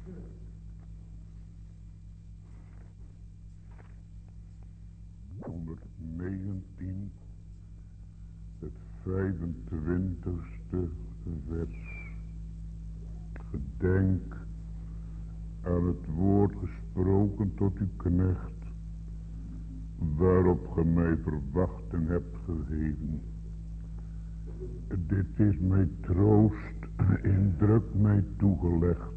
119, het 25ste vers. Gedenk aan het woord gesproken tot uw knecht, waarop ge mij verwachting hebt gegeven. Dit is mij troost in druk mij toegelegd.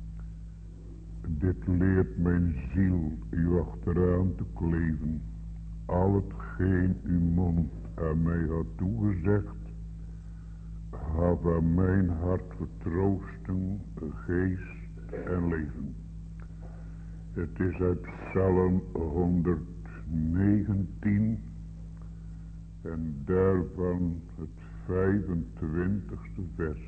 Dit leert mijn ziel u achteraan te kleven. Al hetgeen uw mond aan mij had toegezegd, had aan mijn hart vertroosting, geest en leven. Het is uit Psalm 119 en daarvan het 25ste vers.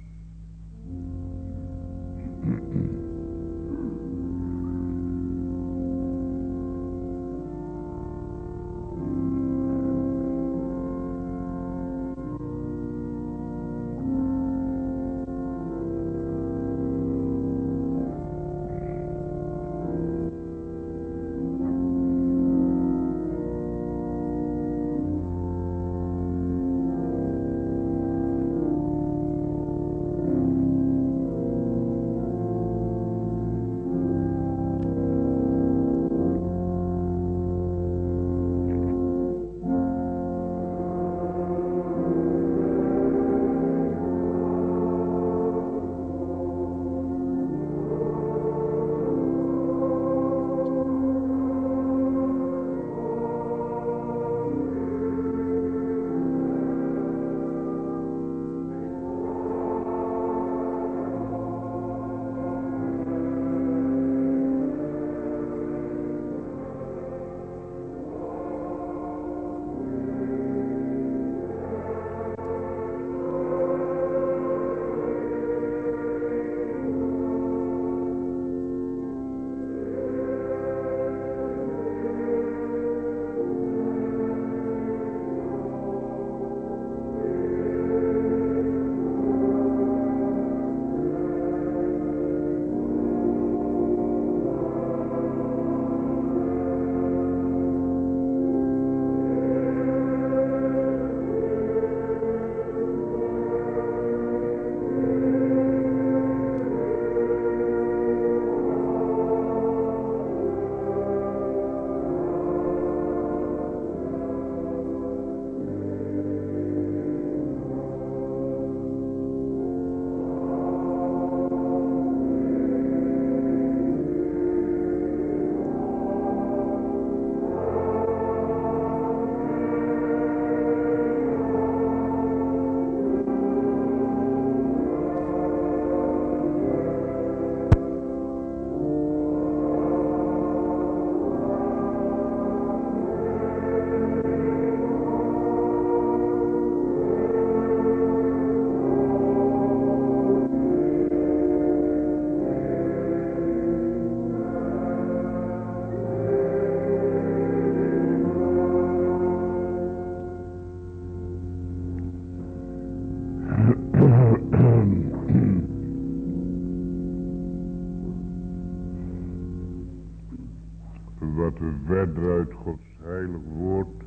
Wat we verder uit Gods heilig woord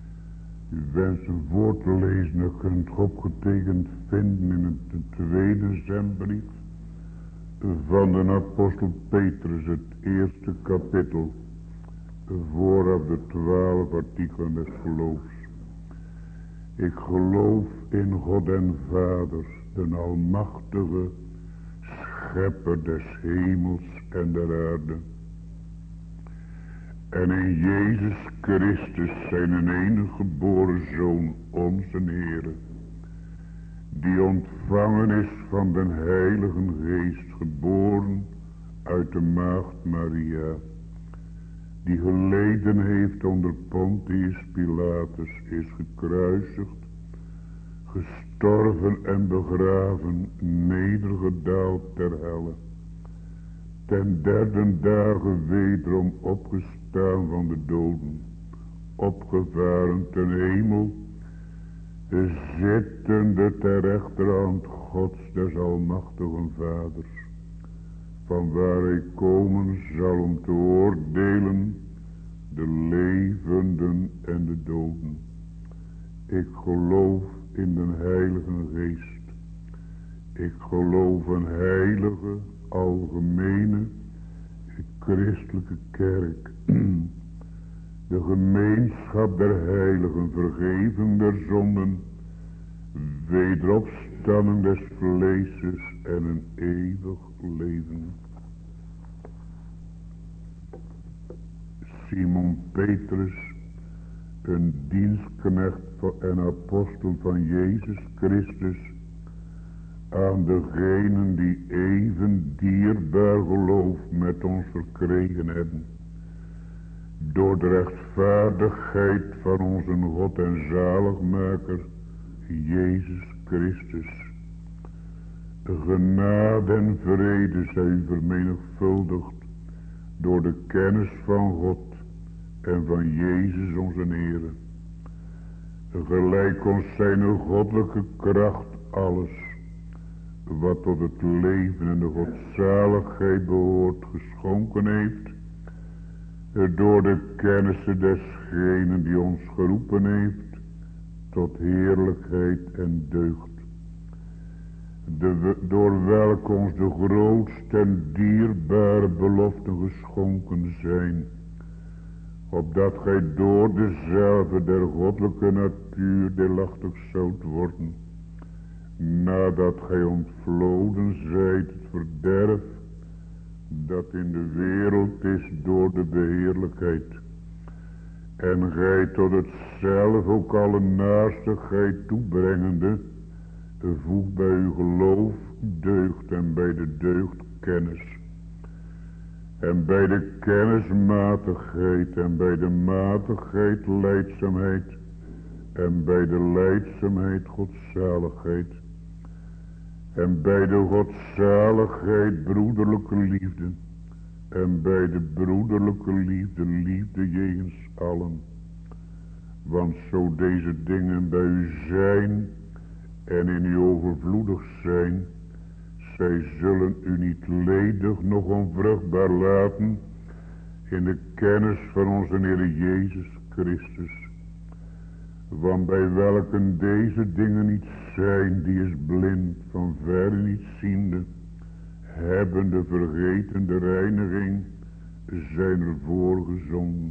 u wensen voor te lezen, dan kunt opgetekend vinden in het tweede zendbrief van de apostel Petrus, het eerste kapitel, vooraf de 12 artikelen des geloofs. Ik geloof in God en Vader, de almachtige schepper des hemels en der aarde. En in Jezus Christus zijn enige geboren Zoon, onze Heere, die ontvangen is van den Heiligen Geest, geboren uit de maagd Maria, die geleden heeft onder Pontius Pilatus, is gekruisigd, gestorven en begraven, nedergedaald ter helle, ten derde dagen wederom opgestaan van de doden, opgevaren ten hemel, zittende ter rechterhand Gods des almachtigen Vaders, van waar hij komen zal om te oordelen de levenden en de doden. Ik geloof in de Heilige Geest. Ik geloof een heilige, algemene, christelijke kerk. De gemeenschap der heiligen, vergeving der zonden, wederopstanding des vleeses en een eeuwig leven. Simon Petrus, een dienstknecht en apostel van Jezus Christus, aan degenen die even dierbaar geloof met ons verkregen hebben, door de rechtvaardigheid van onze God en zaligmaker, Jezus Christus. Genade en vrede zij u vermenigvuldigd door de kennis van God en van Jezus onze Heere. Gelijk ons zijn goddelijke kracht alles, wat tot het leven en de godzaligheid behoort, geschonken heeft, door de kennissen desgenen die ons geroepen heeft, tot heerlijkheid en deugd. Door welke ons de grootste en dierbare beloften geschonken zijn, opdat gij door dezelfde der goddelijke natuur deelachtig zoudt worden, nadat gij ontvloden zijt het verderf dat in de wereld is door de beheerlijkheid, en gij tot hetzelf ook alle naastigheid toebrengende, voeg bij uw geloof deugd en bij de deugd kennis, en bij de kennis matigheid, en bij de matigheid lijdzaamheid, en bij de lijdzaamheid godzaligheid, en bij de godzaligheid broederlijke liefde, en bij de broederlijke liefde liefde jegens allen. Want zo deze dingen bij u zijn en in u overvloedig zijn, zij zullen u niet ledig noch onvruchtbaar laten in de kennis van onze Heer Jezus Christus. Want bij welken deze dingen niet zijn, die is blind, van verre niet ziende, hebben de vergeten de reiniging, zijn er voorgezonden.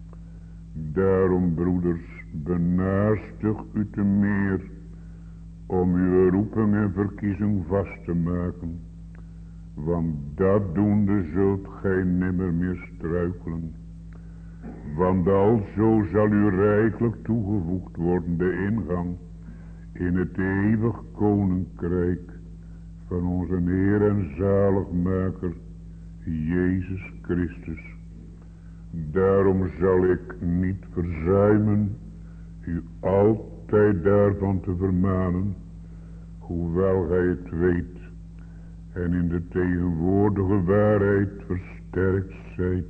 Daarom, broeders, benaastig u te meer om uw roeping en verkiezing vast te maken, want dat doende zult gij nimmer meer struikelen. Want alzo zal u rijkelijk toegevoegd worden de ingang in het eeuwig koninkrijk van onze Heer en zaligmaker Jezus Christus. Daarom zal ik niet verzuimen u altijd daarvan te vermanen, hoewel gij het weet en in de tegenwoordige waarheid versterkt zijt.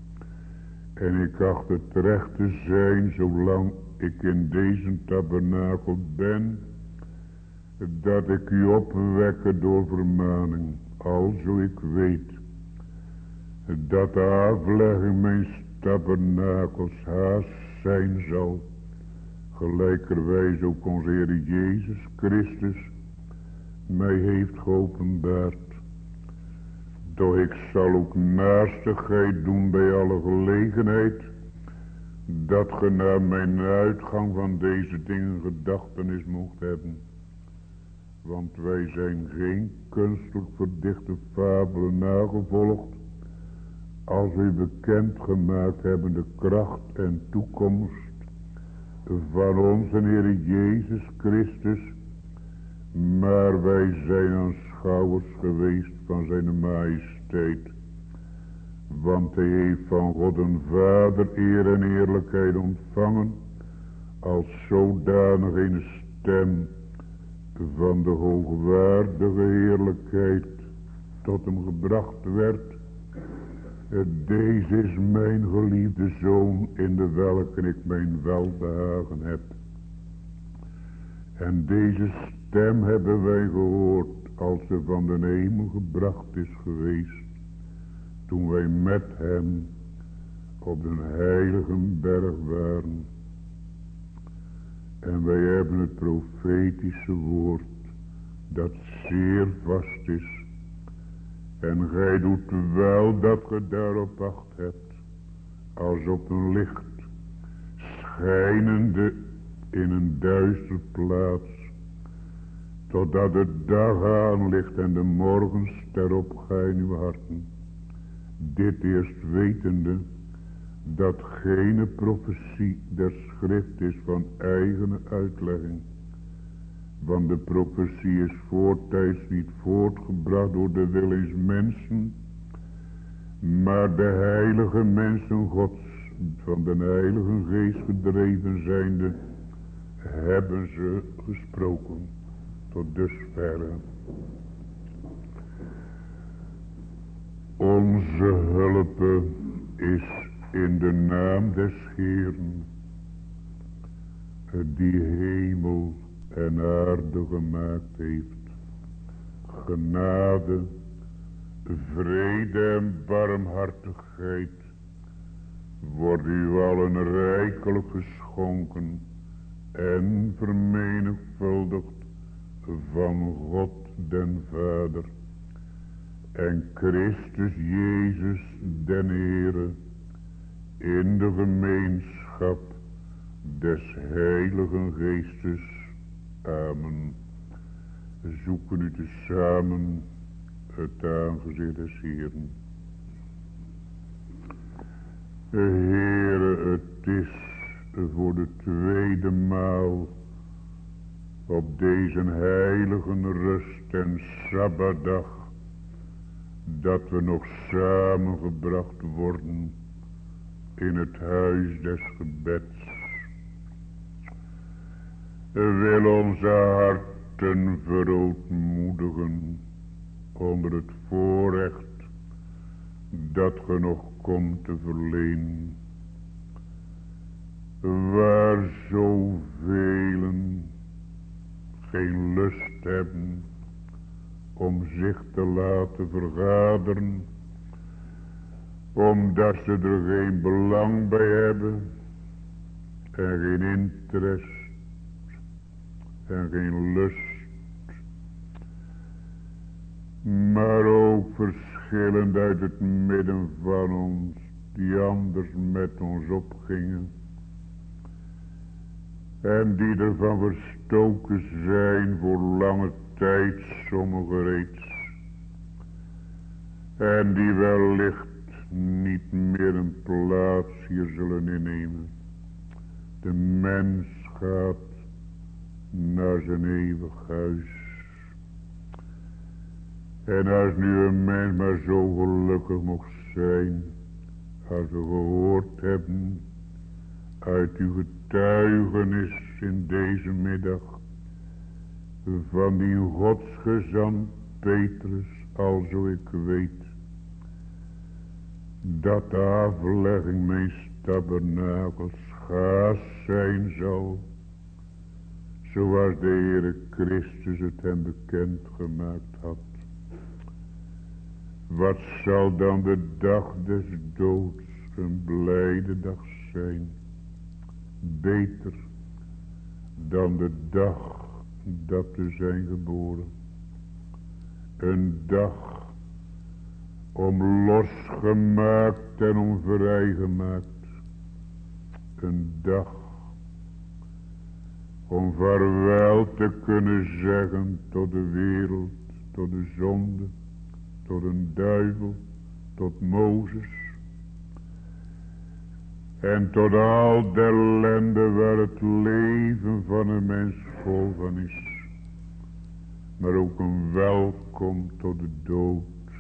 En ik acht het recht te zijn, zolang ik in deze tabernakel ben, dat ik u opwekke door vermaning, alzo ik weet dat de aflegging mijn tabernakels haast zijn zal, gelijkerwijs ook onze Heer Jezus Christus mij heeft geopenbaard. Doch ik zal ook naastigheid doen bij alle gelegenheid, dat ge naar mijn uitgang van deze dingen gedachtenis mocht hebben. Want wij zijn geen kunstelijk verdichte fabelen nagevolgd, als u bekend gemaakt hebben de kracht en toekomst van onze Heer Jezus Christus, maar wij zijn aanschouwers geweest van zijn majesteit. Want hij heeft van God een Vader eer en eerlijkheid ontvangen, als zodanig een stem van de hoogwaardige heerlijkheid tot hem gebracht werd. Deze is mijn geliefde Zoon, in de welke ik mijn welbehagen heb. En deze stem hebben wij gehoord, als ze van de hemel gebracht is geweest. toen wij met hem op de heilige berg waren. En wij hebben het profetische woord dat zeer vast is. En gij doet wel dat ge daarop acht hebt, als op een licht, schijnende in een duister plaats, totdat de dag aanlicht en de morgenster opgaat in uw harten. Dit eerst wetende, dat geen profetie der schrift is van eigen uitlegging. Want de profetie is voortijds niet voortgebracht door de wil eens mensen, maar de heilige mensen Gods, van de heilige geest gedreven zijnde, hebben ze gesproken. Tot dusverre. Onze hulp is in de naam des Heeren, die hemel en aarde gemaakt heeft. Genade, vrede en barmhartigheid wordt u allen rijkelijk geschonken en vermenigvuldigd van God den Vader en Christus Jezus den Heere in de gemeenschap des Heiligen Geestes. Amen. Zoeken u tezamen het aangezicht des Heeren. Heere, het is voor de tweede maal op deze heilige rust en sabbatdag dat we nog samengebracht worden in het huis des gebeds. Wil onze harten verootmoedigen onder het voorrecht dat ge nog komt te verlenen. Waar zovelen geen lust hebben om zich te laten vergaderen, omdat ze er geen belang bij hebben en geen interesse en geen lust, maar ook verschillend uit het midden van ons die anders met ons opgingen en die ervan verstoken zijn voor lange tijd, sommigen reeds, en die wellicht niet meer een plaats hier zullen innemen. De mens gaat naar zijn eeuwig huis. En als nu een mens maar zo gelukkig mocht zijn, als we gehoord hebben uit uw getuigenis in deze middag van die godsgezant Petrus, alzo ik weet, dat de aflegging mijn tabernakels gaas zijn zal, zoals de Heere Christus het hem bekend gemaakt had. Wat zal dan de dag des doods een blijde dag zijn, beter dan de dag dat we zijn geboren. Een dag om losgemaakt en om vrijgemaakt. Een dag om vaarwel te kunnen zeggen tot de wereld, tot de zonde, tot een duivel, tot Mozes. En tot al de ellende waar het leven van een mens vol van is. Maar ook een welkom tot de dood.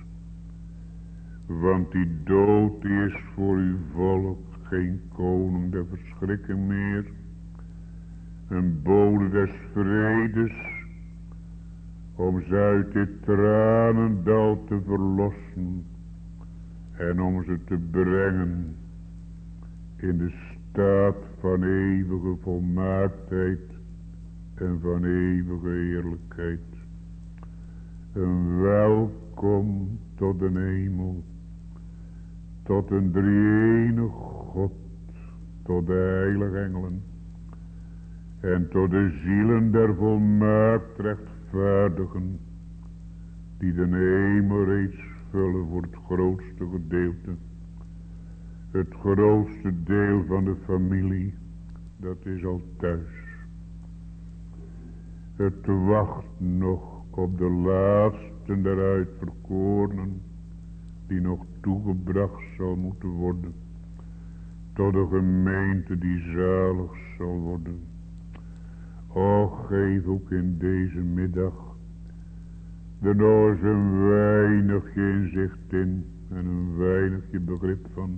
Want die dood die is voor uw volk geen koning der verschrikking meer. Een bode des vredes. Om ze uit dit tranendal te verlossen. En om ze te brengen in de staat van eeuwige volmaaktheid en van eeuwige heerlijkheid. Een welkom tot de hemel, tot een drie-enige God, tot de heilige engelen en tot de zielen der volmaakt rechtvaardigen, die de hemel reeds vullen voor het grootste gedeelte. Het grootste deel van de familie, dat is al thuis. Het wacht nog op de laatste der uitverkorenen, die nog toegebracht zal moeten worden tot de gemeente die zalig zal worden. O, geef ook in deze middag er nog eens een weinigje inzicht in en een weinigje begrip van.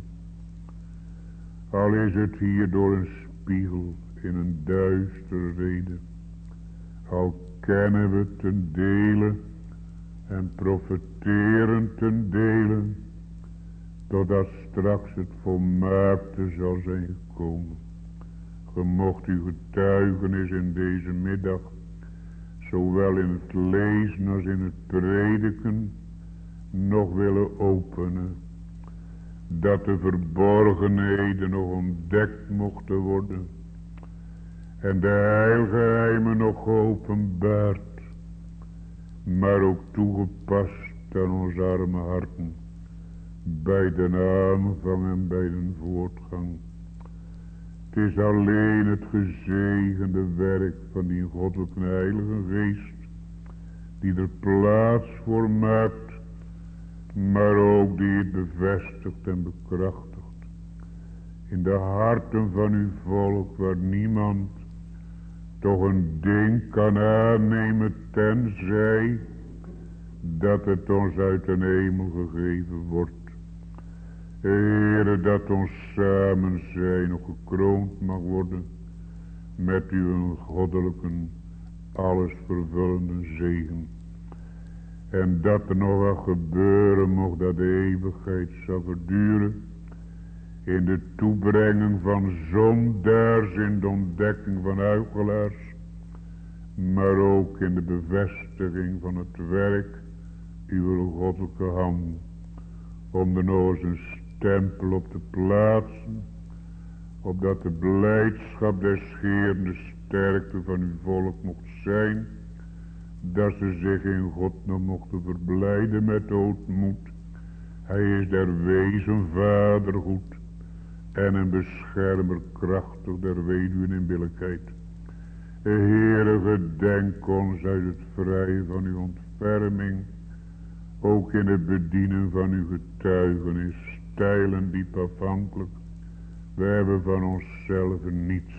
Al is het hier door een spiegel in een duistere reden, al kennen we ten dele en profiteren ten dele, totdat straks het volmaakte zal zijn gekomen. Gemocht uw getuigenis in deze middag, zowel in het lezen als in het prediken, nog willen openen, dat de verborgenheden nog ontdekt mochten worden en de heilgeheimen nog geopenbaard, maar ook toegepast aan onze arme harten, bij de aanvang en bij de voortgang. Het is alleen het gezegende werk van die goddelijke heilige geest, die er plaats voor maakt, maar ook die het bevestigt en bekrachtigt in de harten van uw volk, waar niemand toch een ding kan aannemen, tenzij dat het ons uit de hemel gegeven wordt. Heere, dat ons samen zijn nog gekroond mag worden met uw goddelijke, alles vervullende zegen. En dat er nog wat gebeuren mocht, dat de eeuwigheid zal verduren, in de toebrenging van zondaars, in de ontdekking van huichelaars, maar ook in de bevestiging van het werk uw goddelijke hand, om er nog eens een stempel op te plaatsen, opdat de blijdschap des Heeren de sterkte van uw volk mocht zijn, dat ze zich in God nog mochten verblijden met ootmoed. Hij is der wezen vader goed en een beschermer krachtig der weduwen in billijkheid. Heere, gedenk ons uit het vrije van uw ontferming, ook in het bedienen van uw getuigenis, steil en diep afhankelijk. We hebben van onszelf niets.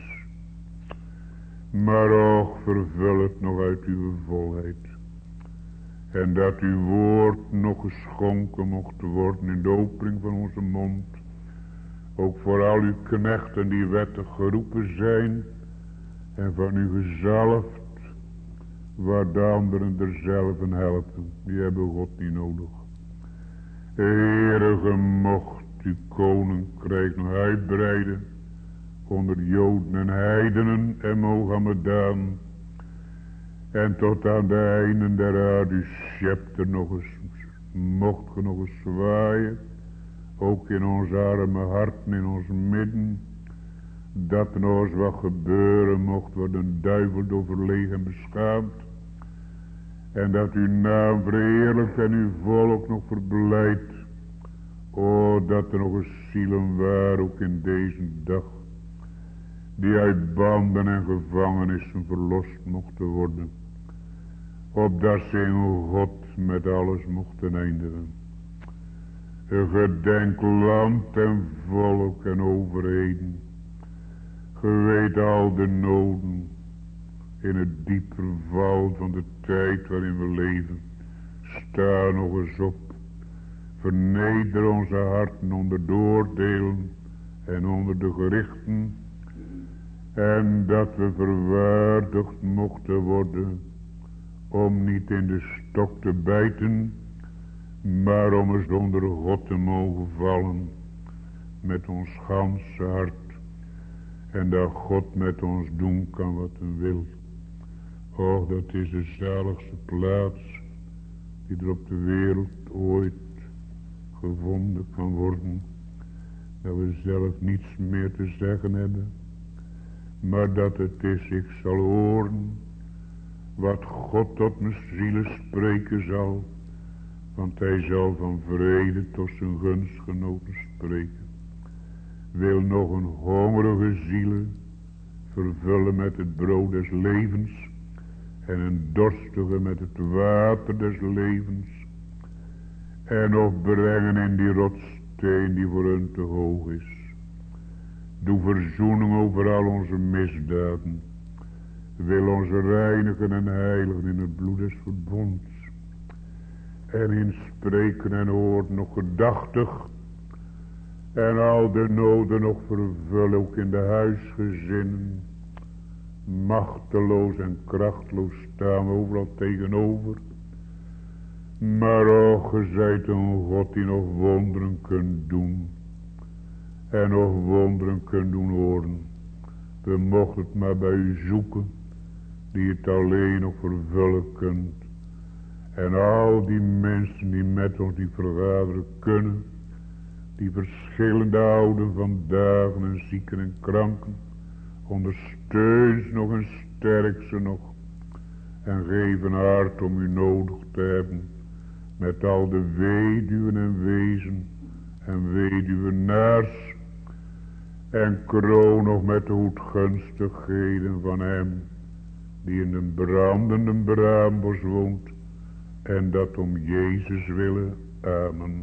Maar och, vervul het nog uit uw volheid. En dat uw woord nog geschonken mocht worden in de opening van onze mond. Ook voor al uw knechten die wettig geroepen zijn en van u gezalfd, waar de anderen derzelven helpen. Die hebben God niet nodig. Heere, gemocht uw koninkrijk nog uitbreiden onder Joden en heidenen en Mohammedanen. En tot aan de einden der aarde uw scepter nog eens, mocht ge nog eens zwaaien, ook in onze arme harten, in ons midden, dat er nog eens wat gebeuren mocht, waar de duivel door verlegen en beschaamd, en dat uw naam verheerlijkt en uw volk nog verblijdt. O, dat er nog eens zielen waren, ook in deze dag, die uit banden en gevangenissen verlost mochten worden, opdat ze in God met alles mochten eindigen. Gedenk land en volk en overheden. Ge weet al de noden in het diep verval van de tijd waarin we leven. Sta nog eens op. Verneder onze harten onder de oordelen en onder de gerichten. En dat we verwaardigd mochten worden om niet in de stok te bijten, maar om eens onder God te mogen vallen met ons ganse hart. En dat God met ons doen kan wat hij wil. Och, dat is de zaligste plaats die er op de wereld ooit gevonden kan worden. Dat we zelf niets meer te zeggen hebben. Maar dat het is, ik zal horen wat God tot mijn zielen spreken zal. Want hij zal van vrede tot zijn gunstgenoten spreken. Wil nog een hongerige zielen vervullen met het brood des levens. En een dorstige met het water des levens. En of brengen in die rotsteen die voor hun te hoog is. Doe verzoening over al onze misdaden. Wil ons reinigen en heiligen in het bloed des verbonds. En in spreken en woord nog gedachtig. En al de noden nog vervullen, ook in de huisgezinnen. Machteloos en krachtloos staan we overal tegenover. Maar och, ge zijt een God die nog wonderen kunt doen. En nog wonderen kunt doen horen. We mochten het maar bij u zoeken. Die het alleen nog vervullen kunt. En al die mensen die met ons die vergaderen kunnen. Die verschillende ouden van dagen en zieken en kranken. Ondersteun ze nog en sterk ze nog. En geef een hart om u nodig te hebben. Met al de weduwen en wezen. En weduwenaars. En kroon nog met de goedgunstigheden van hem. Die in een brandende braambos woont. En dat om Jezus willen. Amen.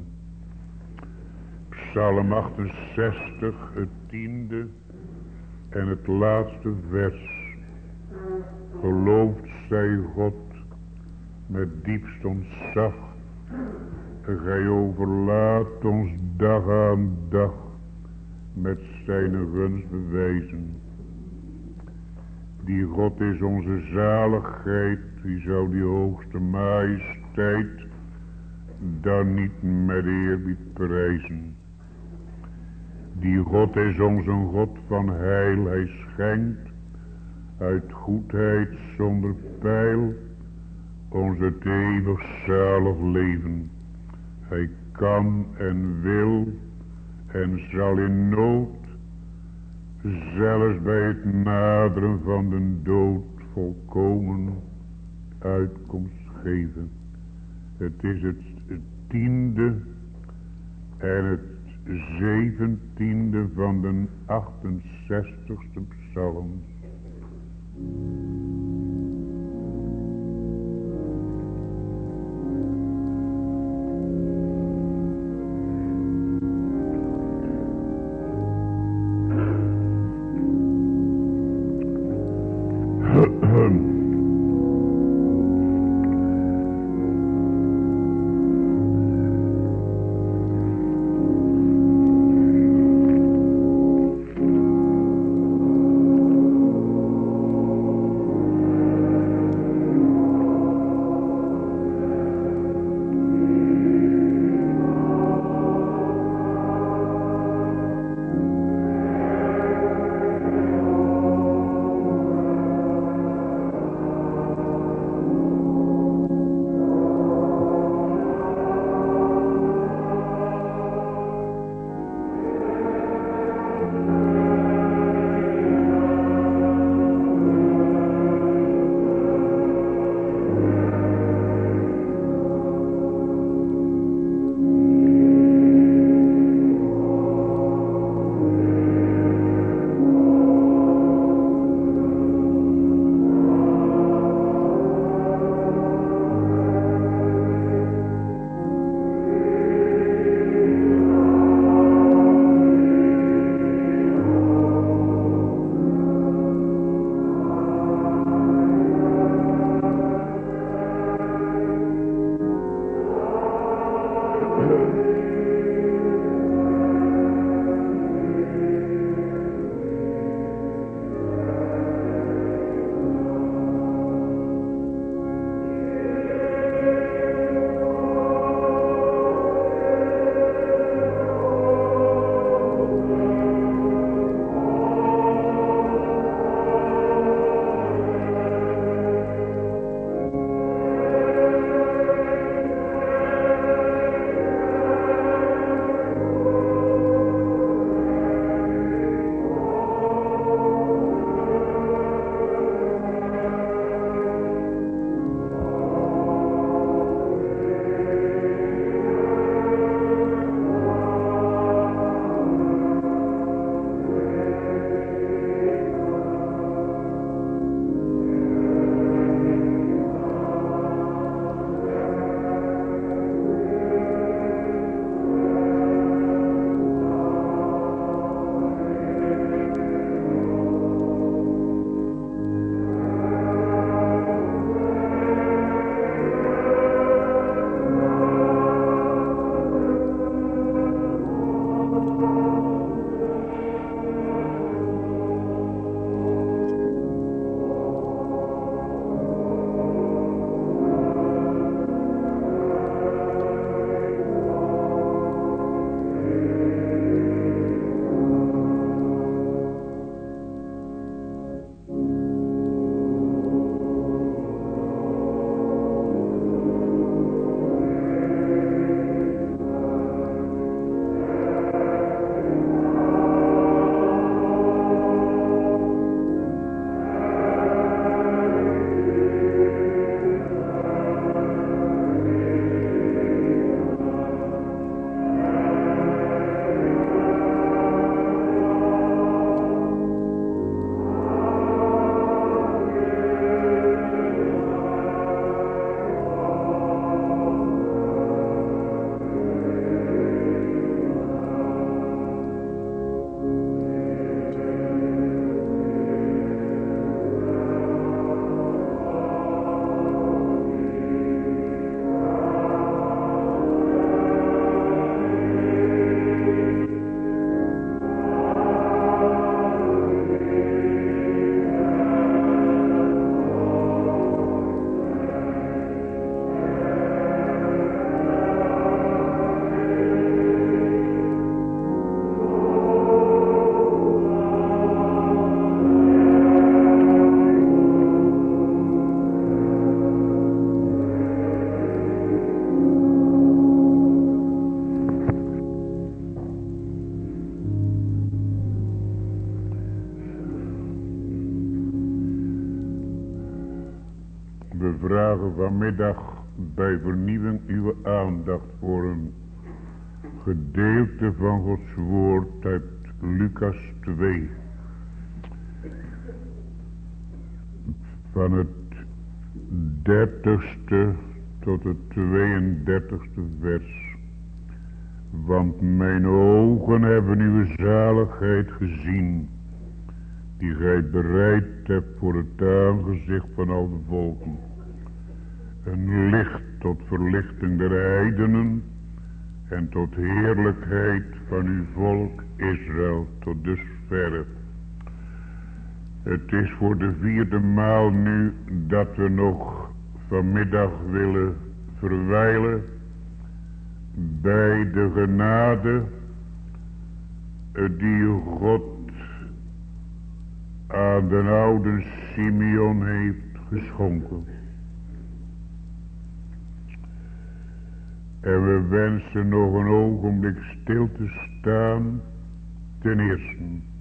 Psalm 68, het 10e en het laatste vers. Geloofd zij God met diepst ontzag. Gij overlaat ons dag aan dag met zijn gunstbewijzen. Die God is onze zaligheid, die zou die hoogste majesteit dan niet met eerbied prijzen. Die God is ons een God van heil, hij schenkt uit goedheid zonder peil ons het eeuwig zalig leven. Hij kan en wil en zal in nood, zelfs bij het naderen van de dood, volkomen uitkomst geven. Het is het 10e en het 17e van de 68ste psalm. vragen vanmiddag bij vernieuwing uw aandacht voor een gedeelte van Gods woord uit Lucas 2. Van het 30ste tot het 32ste vers. Want mijn ogen hebben uw zaligheid gezien, die gij bereid hebt voor het aangezicht van al de volken. Een licht tot verlichting der heidenen en tot heerlijkheid van uw volk Israël tot dusverre. Het is voor de 4e maal nu dat we nog vanmiddag willen verwijlen bij de genade die God aan de oude Simeon heeft geschonken. En we wensen nog een ogenblik stil te staan, ten eerste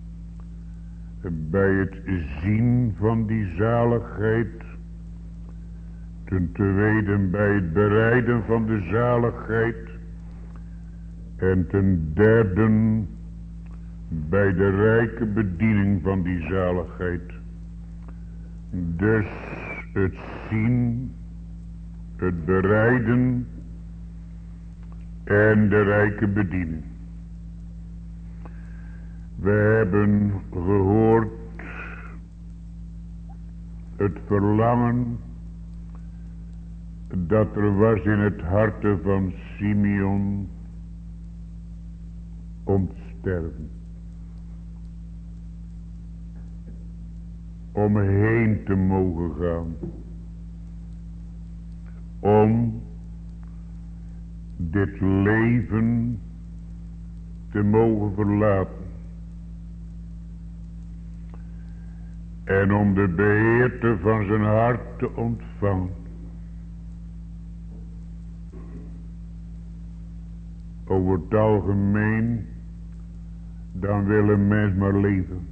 bij het zien van die zaligheid, ten tweede bij het bereiden van de zaligheid en ten derde bij de rijke bediening van die zaligheid. Dus het zien, het bereiden en de rijke bediening. We hebben gehoord het verlangen dat er was in het harte van Simeon om te sterven. Om heen te mogen gaan. Om dit leven te mogen verlaten. En om de beheerte van zijn hart te ontvangen. Over het algemeen, dan wil een mens maar leven.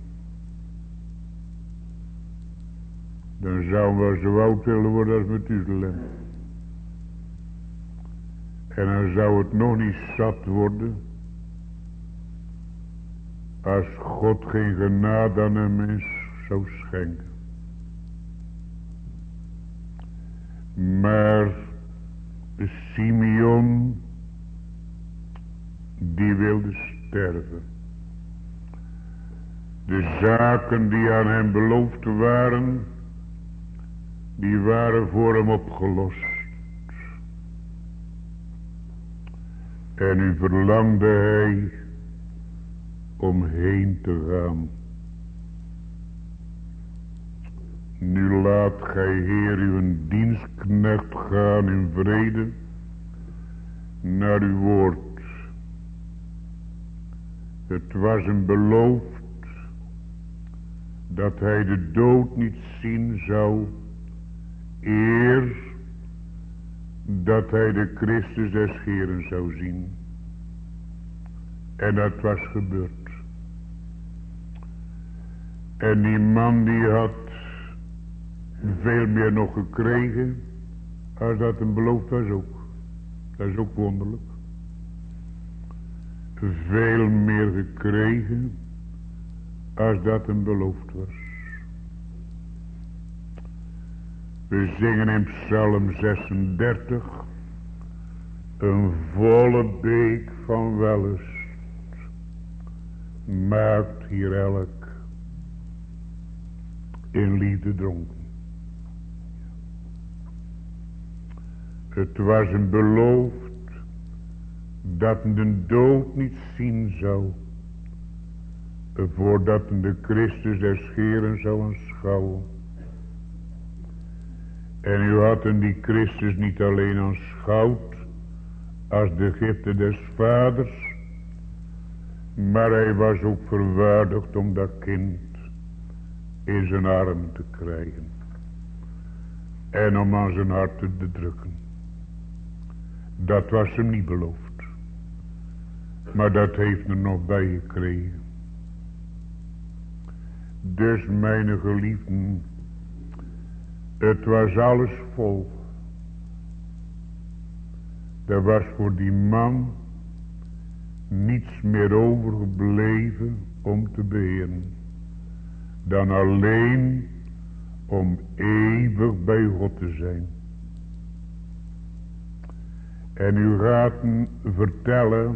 Dan zou wel zo oud willen worden als Methuselem. En dan zou het nog niet zat worden als God geen genade aan een mens zou schenken. Maar Simeon, die wilde sterven. De zaken die aan hem beloofd waren, die waren voor hem opgelost. En nu verlangde hij om heen te gaan. Nu laat gij, Heer, uw dienstknecht gaan in vrede naar uw woord. Het was hem beloofd dat hij de dood niet zien zou, eer dat hij de Christus des Heeren zou zien. En dat was gebeurd. En die man die had veel meer nog gekregen als dat hem beloofd was ook. Dat is ook wonderlijk. Veel meer gekregen als dat hem beloofd was. We zingen in Psalm 36. Een volle beek van wellust maakt hier elk in liefde dronken. Het was hem beloofd dat men de dood niet zien zou, voordat men de Christus des Heeren zou aanschouwen. En u had hem die Christus niet alleen aanschouwd als de gifte des vaders, maar hij was ook verwaardigd om dat kind in zijn arm te krijgen en om aan zijn hart te drukken. Dat was hem niet beloofd, maar dat heeft er nog bij gekregen. Dus mijn geliefden, Het was alles vol. Er was voor die man niets meer overgebleven om te beheren. Dan alleen om eeuwig bij God te zijn. En u gaat me vertellen,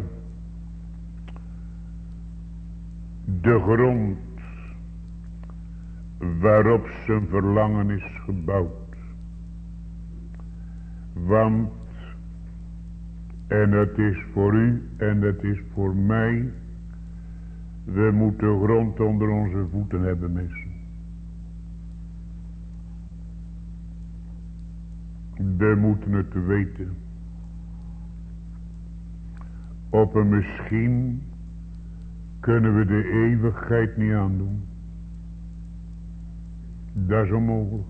de grond waarop zijn verlangen is gebouwd. Want, en het is voor u en het is voor mij, we moeten grond onder onze voeten hebben, mensen. We moeten het weten. Op een misschien kunnen we de eeuwigheid niet aandoen. Dat is onmogelijk.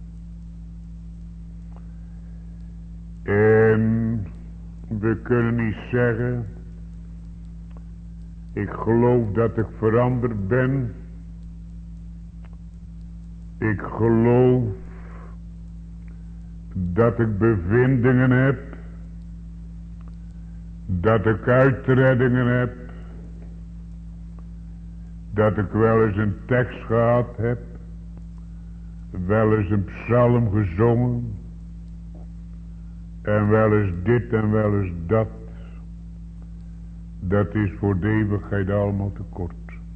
En we kunnen niet zeggen, ik geloof dat ik veranderd ben. Ik geloof dat ik bevindingen heb. Dat ik uitreddingen heb. Dat ik wel eens een tekst gehad heb. Wel eens een psalm gezongen. En wel eens dit en wel eens dat. Dat is voor de eeuwigheid allemaal te kort.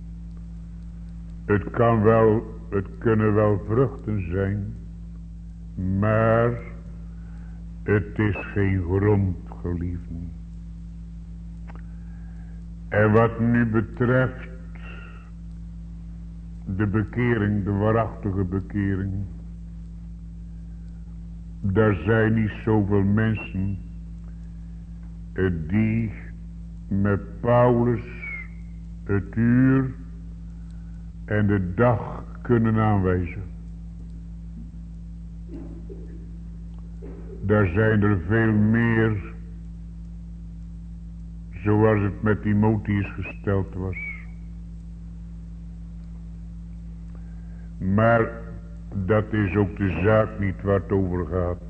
Het kunnen wel vruchten zijn. Maar het is geen grond, geliefden. En wat nu betreft de bekering, de waarachtige bekering. Daar zijn niet zoveel mensen die met Paulus het uur en de dag kunnen aanwijzen. Daar zijn er veel meer, zoals het met Timotheus gesteld was. Maar dat is ook de zaak niet waar het over gaat.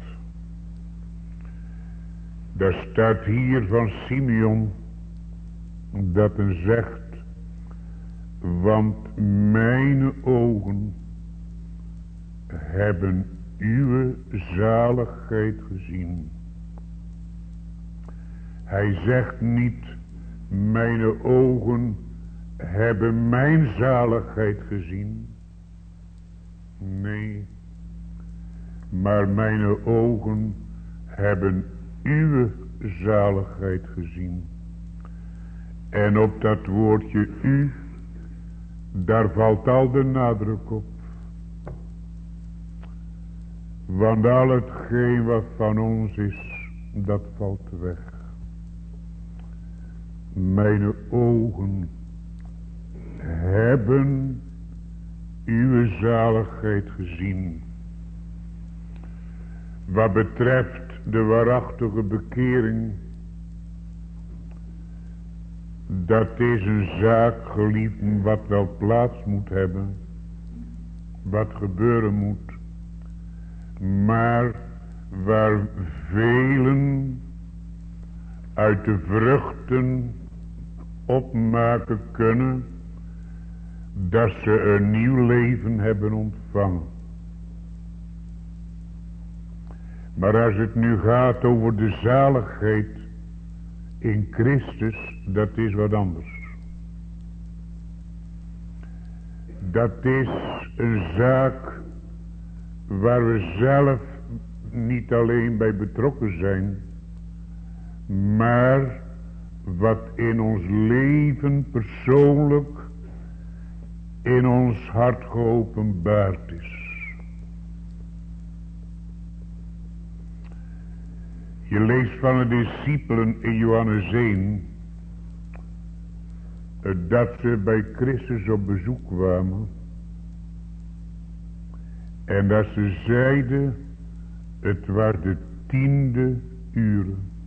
Daar staat hier van Simeon dat hij zegt, want mijn ogen hebben uw zaligheid gezien. Hij zegt niet, mijn ogen hebben mijn zaligheid gezien. Nee, maar mijn ogen hebben uw zaligheid gezien. En op dat woordje u, daar valt al de nadruk op. Want al hetgeen wat van ons is, dat valt weg. Mijn ogen hebben uw zaligheid gezien. Wat betreft de waarachtige bekering, dat is een zaak, geliefden, wat wel plaats moet hebben, wat gebeuren moet, maar waar velen uit de vruchten opmaken kunnen dat ze een nieuw leven hebben ontvangen. Maar als het nu gaat over de zaligheid in Christus, dat is wat anders. Dat is een zaak waar we zelf niet alleen bij betrokken zijn, maar wat in ons leven persoonlijk in ons hart geopenbaard is. Je leest van de discipelen in Johannes 1 dat ze bij Christus op bezoek kwamen en dat ze zeiden, het was de 10e uur.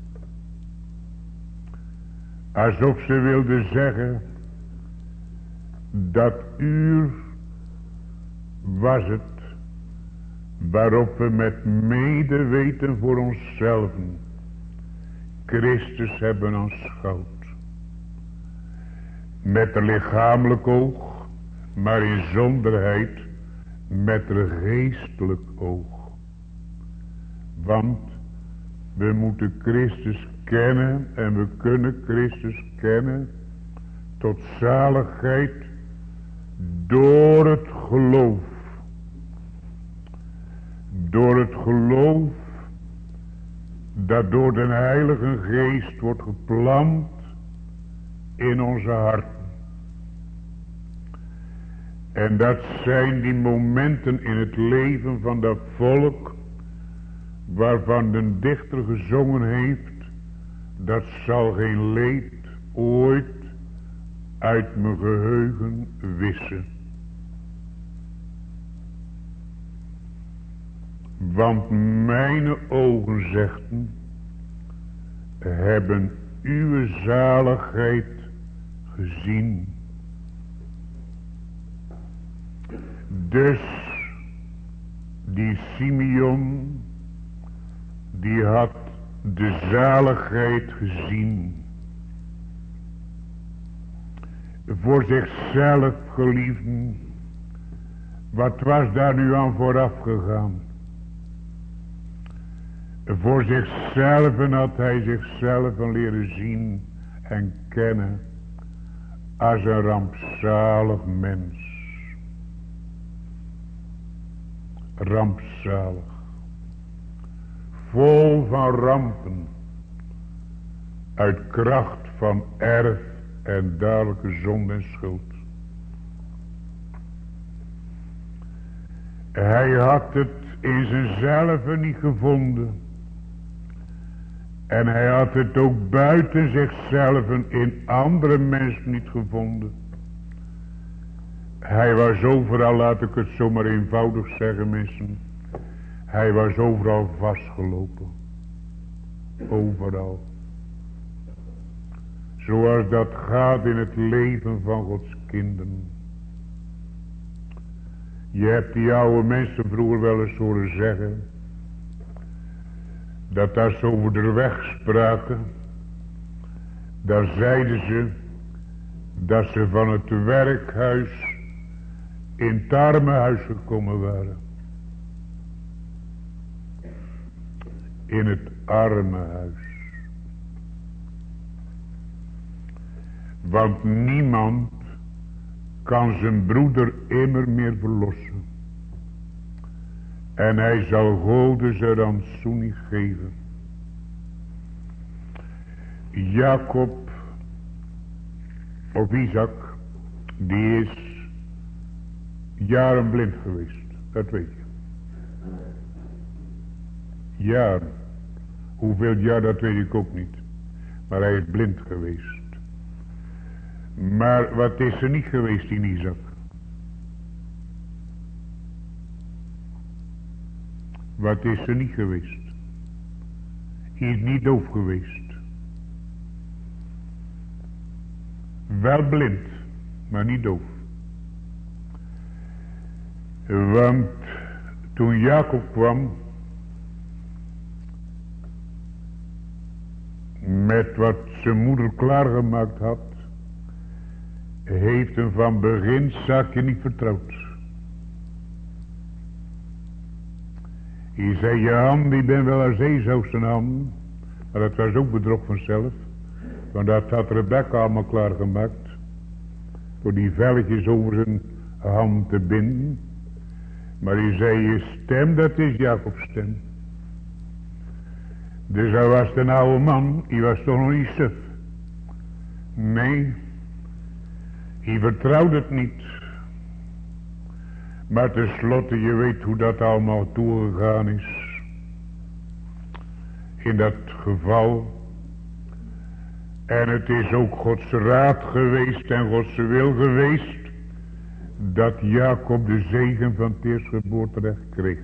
Alsof ze wilden zeggen, dat uur was het waarop we met medeweten voor onszelf Christus hebben aanschouwd. Met een lichamelijk oog, maar in zonderheid met een geestelijk oog. Want we moeten Christus kennen en we kunnen Christus kennen tot zaligheid door het geloof. Door het geloof dat door de Heilige Geest wordt geplant in onze harten. En dat zijn die momenten in het leven van dat volk waarvan de dichter gezongen heeft: dat zal geen leed ooit uit mijn geheugen wissen. Want mijn ogen, zegden, hebben uw zaligheid gezien. Dus die Simeon, die had de zaligheid gezien. Voor zichzelf, geliefden, wat was daar nu aan vooraf gegaan? Voor zichzelf had hij zichzelf leren zien en kennen als een rampzalig mens. Rampzalig. Vol van rampen. Uit kracht van erf en dadelijke zonde en schuld. Hij had het in zichzelf niet gevonden. En hij had het ook buiten zichzelf in andere mensen niet gevonden. Hij was overal, laat ik het zomaar eenvoudig zeggen, mensen. Hij was overal vastgelopen. Overal. Zoals dat gaat in het leven van Gods kinderen. Je hebt die oude mensen vroeger wel eens horen zeggen, dat als ze over de weg spraken, dan zeiden ze dat ze van het werkhuis in het armenhuis gekomen waren. In het armenhuis. Want niemand kan zijn broeder immer meer verlossen. En hij zal Gode zijn rantsoen niet geven. Jacob of Isaac, die is jaren blind geweest. Dat weet je. Jaren. Hoeveel jaar, dat weet ik ook niet. Maar hij is blind geweest. Maar wat is er niet geweest in Isaac? Wat is er niet geweest? Hij is niet doof geweest. Wel blind, maar niet doof. Want toen Jacob kwam met wat zijn moeder klaargemaakt had, heeft hem van begin zaakje niet vertrouwd. Hij zei, je hand, die ben wel als Esau zijn hand. Maar dat was ook bedrog vanzelf. Want dat had Rebecca allemaal klaargemaakt. Door die velletjes over zijn hand te binden. Maar hij zei, je stem, dat is Jacobs stem. Dus hij was een oude man, hij was toch nog niet suf. Nee, hij vertrouwde het niet. Maar tenslotte, je weet hoe dat allemaal toegegaan is. In dat geval. En het is ook Gods raad geweest en Gods wil geweest, dat Jacob de zegen van het eerstgeboorterecht kreeg.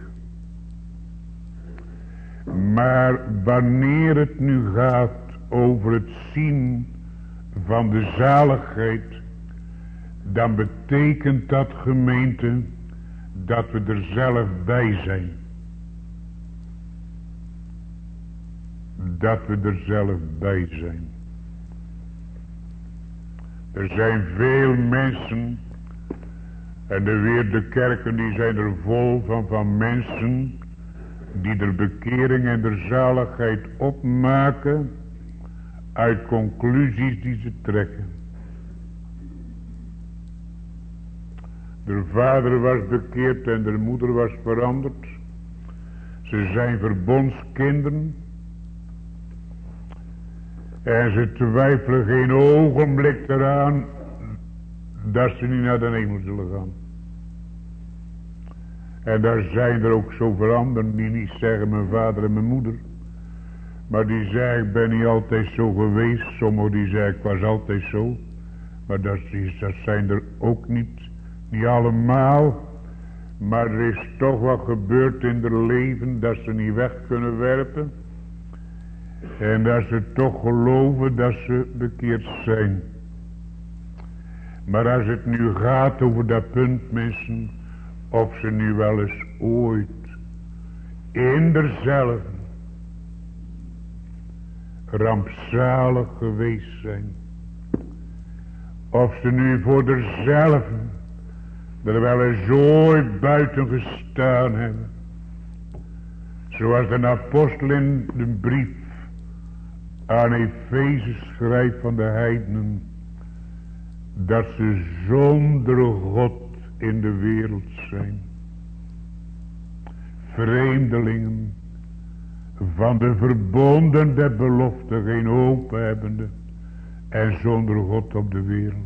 Maar wanneer het nu gaat over het zien van de zaligheid, dan betekent dat, gemeente, dat we er zelf bij zijn. Dat we er zelf bij zijn. Er zijn veel mensen, en de kerken die zijn er vol van mensen die de bekering en de zaligheid opmaken uit conclusies die ze trekken. De vader was bekeerd en de moeder was veranderd. Ze zijn verbondskinderen. En ze twijfelen geen ogenblik eraan dat ze niet naar de hemel zullen gaan. En daar zijn er ook zoveel anderen die niet zeggen mijn vader en mijn moeder. Maar die zeggen ik ben niet altijd zo geweest. Sommigen die zeggen ik was altijd zo. Maar dat zijn er ook niet. Niet allemaal. Maar er is toch wat gebeurd in hun leven dat ze niet weg kunnen werpen. En dat ze toch geloven dat ze bekeerd zijn. Maar als het nu gaat over dat punt mensen. Of ze nu wel eens ooit in derzelfde rampzalig geweest zijn. Of ze nu voor derzelfde er wel eens ooit buiten gestaan hebben. Zoals de apostel in de brief aan Efeze schrijft van de heidenen. Dat ze zonder God in de wereld zijn. Vreemdelingen van de verbonden der belofte geen hoop hebbende. En zonder God op de wereld.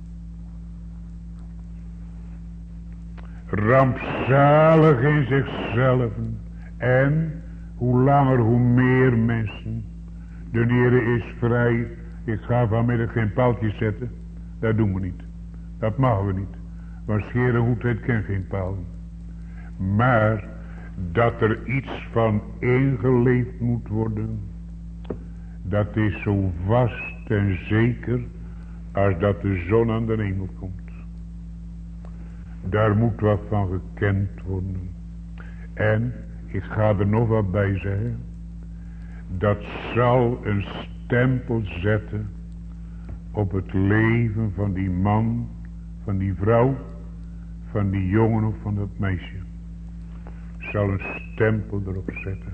Rampzalig in zichzelf. En hoe langer hoe meer mensen. De Heere is vrij. Ik ga vanmiddag geen paaltjes zetten. Dat doen we niet. Dat mogen we niet. Want scheren goedheid kent geen palen. Maar dat er iets van ingeleefd moet worden. Dat is zo vast en zeker als dat de zon aan de hemel komt. Daar moet wat van gekend worden. En ik ga er nog wat bij zeggen. Dat zal een stempel zetten op het leven van die man, van die vrouw, van die jongen of van dat meisje. Zal een stempel erop zetten.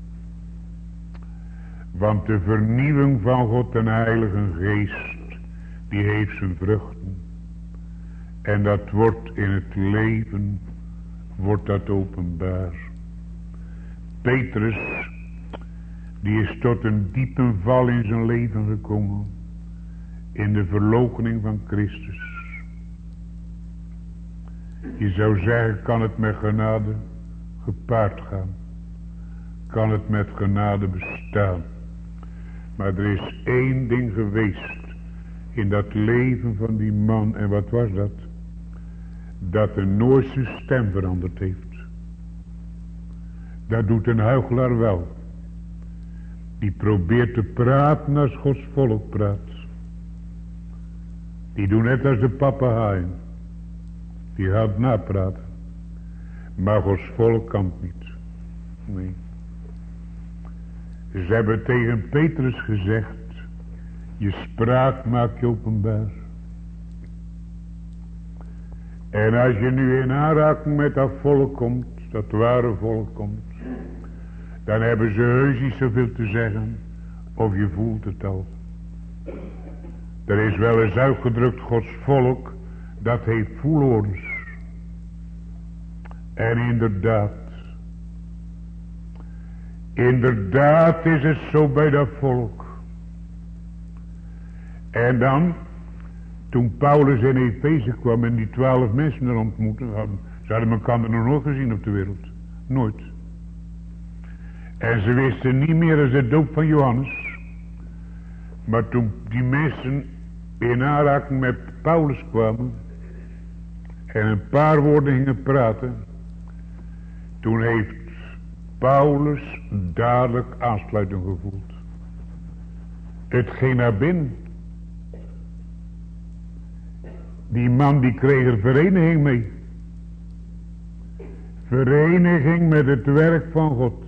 Want de vernieuwing van God en Heilige Geest, die heeft zijn vruchten. En dat wordt in het leven, wordt dat openbaar. Petrus, die is tot een diepe val in zijn leven gekomen. In de verloochening van Christus. Je zou zeggen, kan het met genade gepaard gaan. Kan het met genade bestaan. Maar er is één ding geweest in dat leven van die man. En wat was dat? Dat de nooit zijn stem veranderd heeft. Dat doet een huichelaar wel. Die probeert te praten als Gods volk praat. Die doen net als de papegaaien. Die gaat napraten. Maar Gods volk kan het niet. Nee. Ze hebben tegen Petrus gezegd. Je spraak maak je openbaar. En als je nu in aanraking met dat volk komt. Dat ware volk komt. Dan hebben ze heus niet zoveel te zeggen. Of je voelt het al. Er is wel eens uitgedrukt Gods volk. Dat heeft voelhoorns. En inderdaad. Inderdaad is het zo bij dat volk. En dan. Toen Paulus in Efeze kwam en die 12 mensen er ontmoette. Ze hadden elkaar nog nooit gezien op de wereld. Nooit. En ze wisten niet meer als de doop van Johannes. Maar toen die mensen in aanraking met Paulus kwamen. En een paar woorden gingen praten. Toen heeft Paulus dadelijk aansluiting gevoeld. Het ging naar binnen. Die man die kreeg er vereniging mee. vereniging met het werk van God.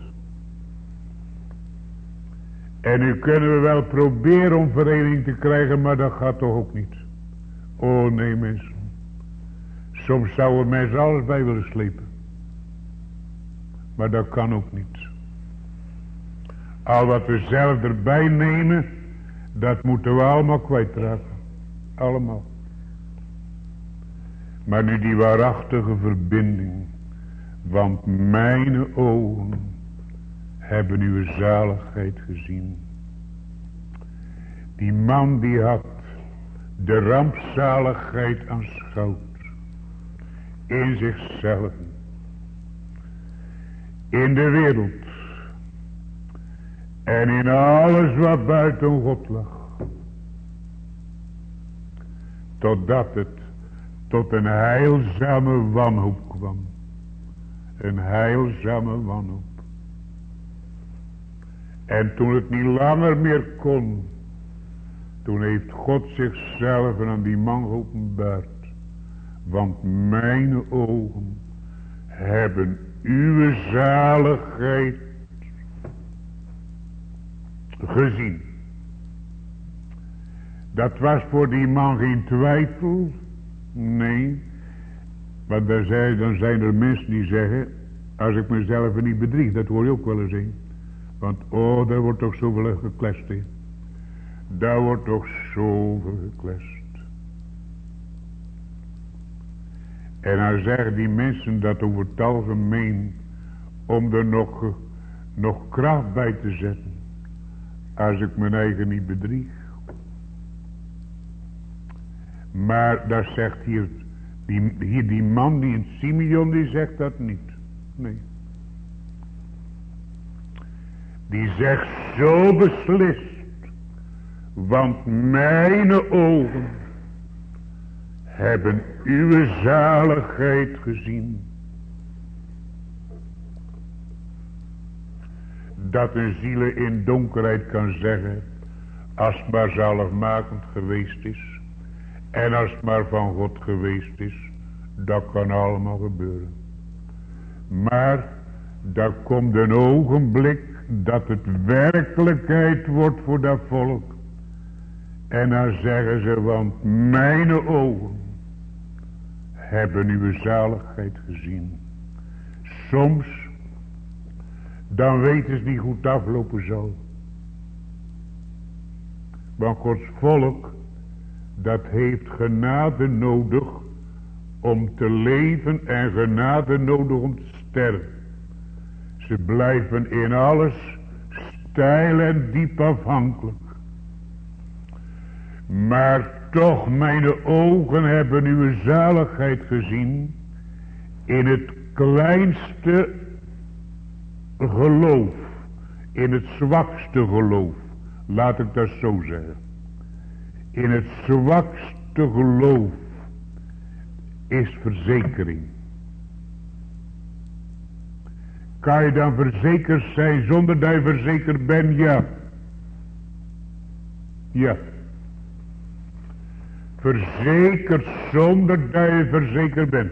En nu kunnen we wel proberen om vereniging te krijgen, maar dat gaat toch ook niet. Oh nee mensen. Soms zouden mensen alles bij willen slepen. Maar dat kan ook niet. Al wat we zelf erbij nemen, dat moeten we allemaal kwijtraken. Allemaal. Maar nu die waarachtige verbinding. Want mijn ogen hebben uw zaligheid gezien. Die man die had de rampzaligheid aanschouwd. In zichzelf. In de wereld. En in alles wat buiten God lag. Totdat het tot een heilzame wanhoop kwam. Een heilzame wanhoop. En toen het niet langer meer kon. Toen heeft God zichzelf aan die man geopenbaard. Want mijn ogen hebben uw zaligheid gezien. Dat was voor die man geen twijfel. Nee. Want dan zijn er mensen die zeggen. Als ik mezelf niet bedrieg. Dat hoor je ook wel eens in. Want oh, daar wordt toch zoveel geklest in. Daar wordt toch zoveel geklest. En dan zeggen die mensen dat over het algemeen. Om er nog kracht bij te zetten. Als ik mijn eigen niet bedrieg. Maar dat zegt hier die man die in Simeon die zegt dat niet. Nee. Die zegt zo beslist. Want mijn ogen hebben uw zaligheid gezien. Dat een ziel in donkerheid kan zeggen. Als het maar zaligmakend geweest is. En als het maar van God geweest is. Dat kan allemaal gebeuren. Maar daar komt een ogenblik. Dat het werkelijkheid wordt voor dat volk. En dan zeggen ze. Want mijn ogen hebben uw zaligheid gezien. Soms. Dan weten ze niet hoe het aflopen zal. Want Gods volk. Dat heeft genade nodig. Om te leven. En genade nodig om te sterven. Ze blijven in alles. Steil en diep afhankelijk. Maar toch mijn ogen hebben uw zaligheid gezien. In het kleinste geloof. In het zwakste geloof. Laat ik dat zo zeggen. In het zwakste geloof. Is verzekering. Kan je dan verzekerd zijn zonder dat je verzekerd bent? Ja. Ja. Verzekerd zonder dat je verzekerd bent.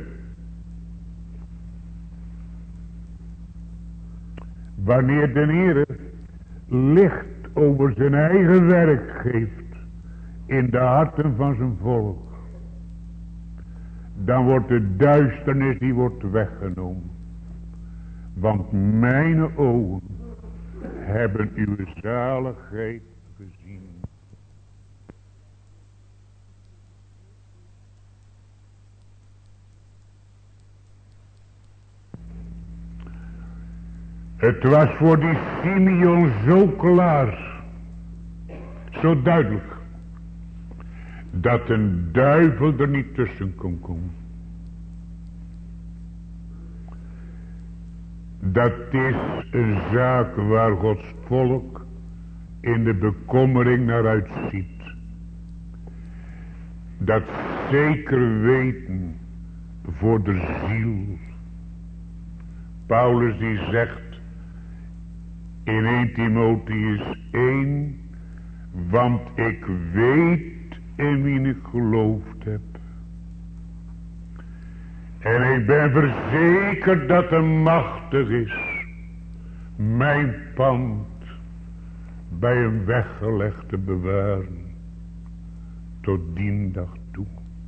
Wanneer de Heer licht over zijn eigen werk geeft. In de harten van zijn volk. Dan wordt de duisternis die wordt weggenomen. Want mijn ogen hebben uw zaligheid gezien. Het was voor die Simeon zo klaar. Zo duidelijk. Dat een duivel er niet tussen kon komen. Dat is een zaak waar Gods volk in de bekommering naar uitziet. Dat zeker weten voor de ziel. Paulus die zegt in 1 Timotheus 1. Want ik weet in wie ik geloofd heb. En ik ben verzekerd dat de machtig is mijn pand bij hem weggelegd te bewaren tot dien dag toe.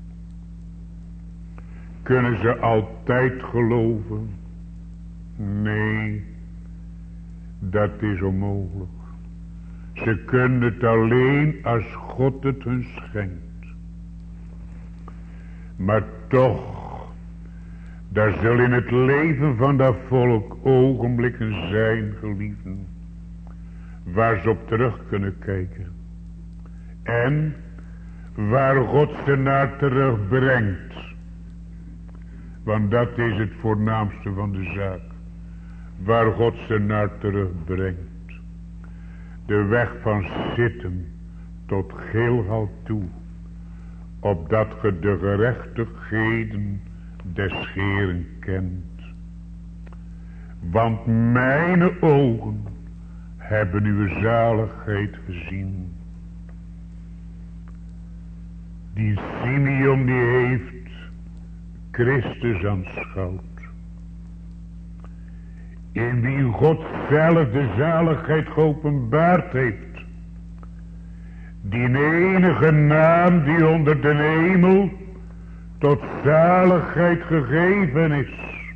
Kunnen ze altijd geloven? Nee, dat is onmogelijk. Ze kunnen het alleen als God het hun schenkt. Maar toch, daar zullen in het leven van dat volk ogenblikken zijn, geliefden, waar ze op terug kunnen kijken. En waar God ze naar terugbrengt. Want dat is het voornaamste van de zaak. Waar God ze naar terugbrengt. De weg van zitten tot Gilgal toe. Opdat ge de gerechtigheden des Heeren kent. Want mijn ogen hebben uw zaligheid gezien. Die Simeon die heeft Christus aanschouwd. In wie God zelf de zaligheid geopenbaard heeft. Die enige naam die onder de hemel tot zaligheid gegeven is.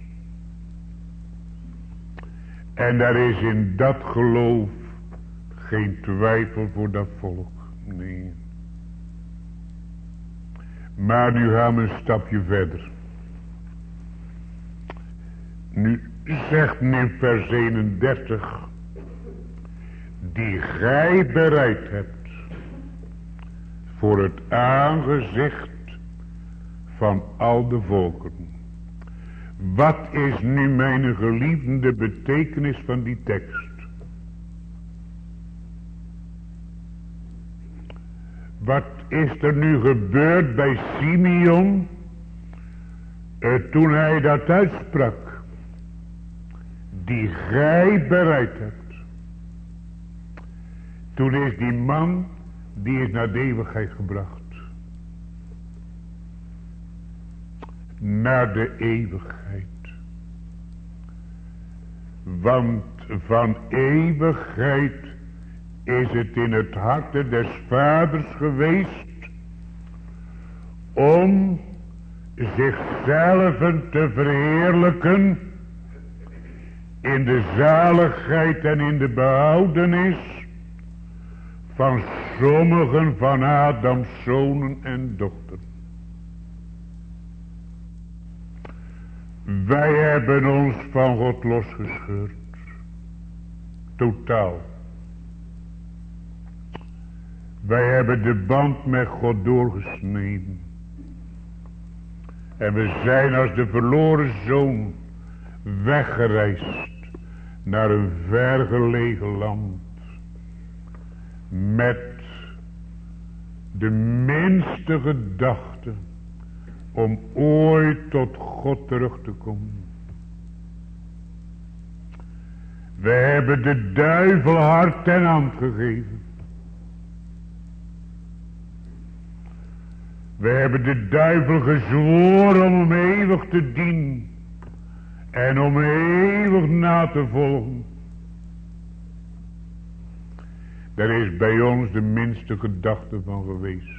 En daar is in dat geloof geen twijfel voor dat volk. Nee. Maar nu gaan we een stapje verder. Nu zegt in vers 31. Die gij bereid hebt. Voor het aangezicht van al de volken. Wat is nu mijn geliefde betekenis van die tekst? Wat is er nu gebeurd bij Simeon toen hij dat uitsprak? Die gij bereid hebt. Toen is die man, die is naar de eeuwigheid gebracht. Naar de eeuwigheid. Want van eeuwigheid is het in het harte des vaders geweest om zichzelf te verheerlijken in de zaligheid en in de behoudenis van sommigen van Adams zonen en dochteren. Wij hebben ons van God losgescheurd. Totaal. Wij hebben de band met God doorgesneden. En we zijn als de verloren zoon weggereisd naar een vergelegen land. Met de minste gedachte om ooit tot God terug te komen. We hebben de duivel hart en hand gegeven. We hebben de duivel gezworen om hem eeuwig te dienen. En om eeuwig na te volgen. Daar is bij ons de minste gedachte van geweest.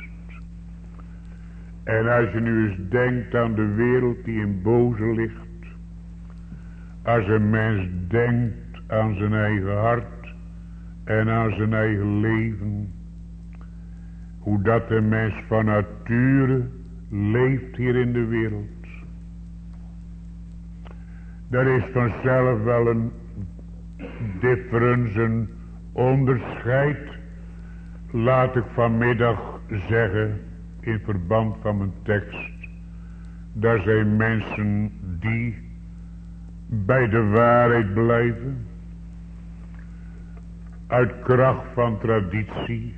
En als je nu eens denkt aan de wereld die in boze ligt. Als een mens denkt aan zijn eigen hart. En aan zijn eigen leven. Hoe dat een mens van nature leeft hier in de wereld. Er is vanzelf wel een difference, een onderscheid. Laat ik vanmiddag zeggen, in verband van mijn tekst. Daar zijn mensen die bij de waarheid blijven. Uit kracht van traditie.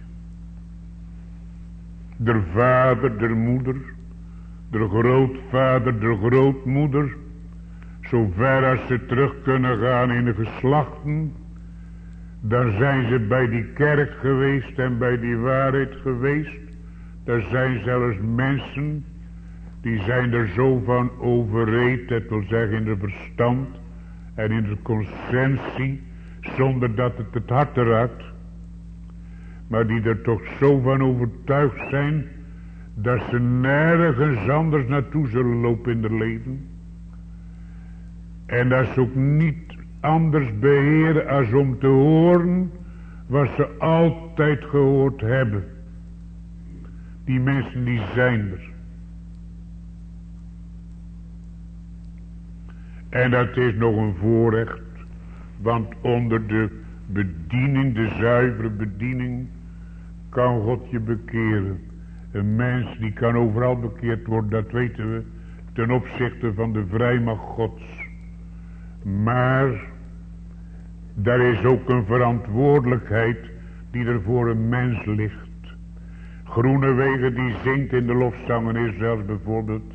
De vader, de moeder, de grootvader, de grootmoeder. Zover als ze terug kunnen gaan in de geslachten. Dan zijn ze bij die kerk geweest en bij die waarheid geweest. Er zijn zelfs mensen die zijn er zo van overreed, dat wil zeggen in de verstand en in de conscientie, zonder dat het hart raakt. Maar die er toch zo van overtuigd zijn, dat ze nergens anders naartoe zullen lopen in het leven. En dat ze ook niet anders beheren als om te horen wat ze altijd gehoord hebben. Die mensen die zijn er. En dat is nog een voorrecht, want onder de bediening, de zuivere bediening, kan God je bekeren. Een mens die kan overal bekeerd worden, dat weten we, ten opzichte van de vrijmacht Gods. Maar daar is ook een verantwoordelijkheid die er voor een mens ligt. Groenewegen die zingt in de lofzangen Israëls bijvoorbeeld.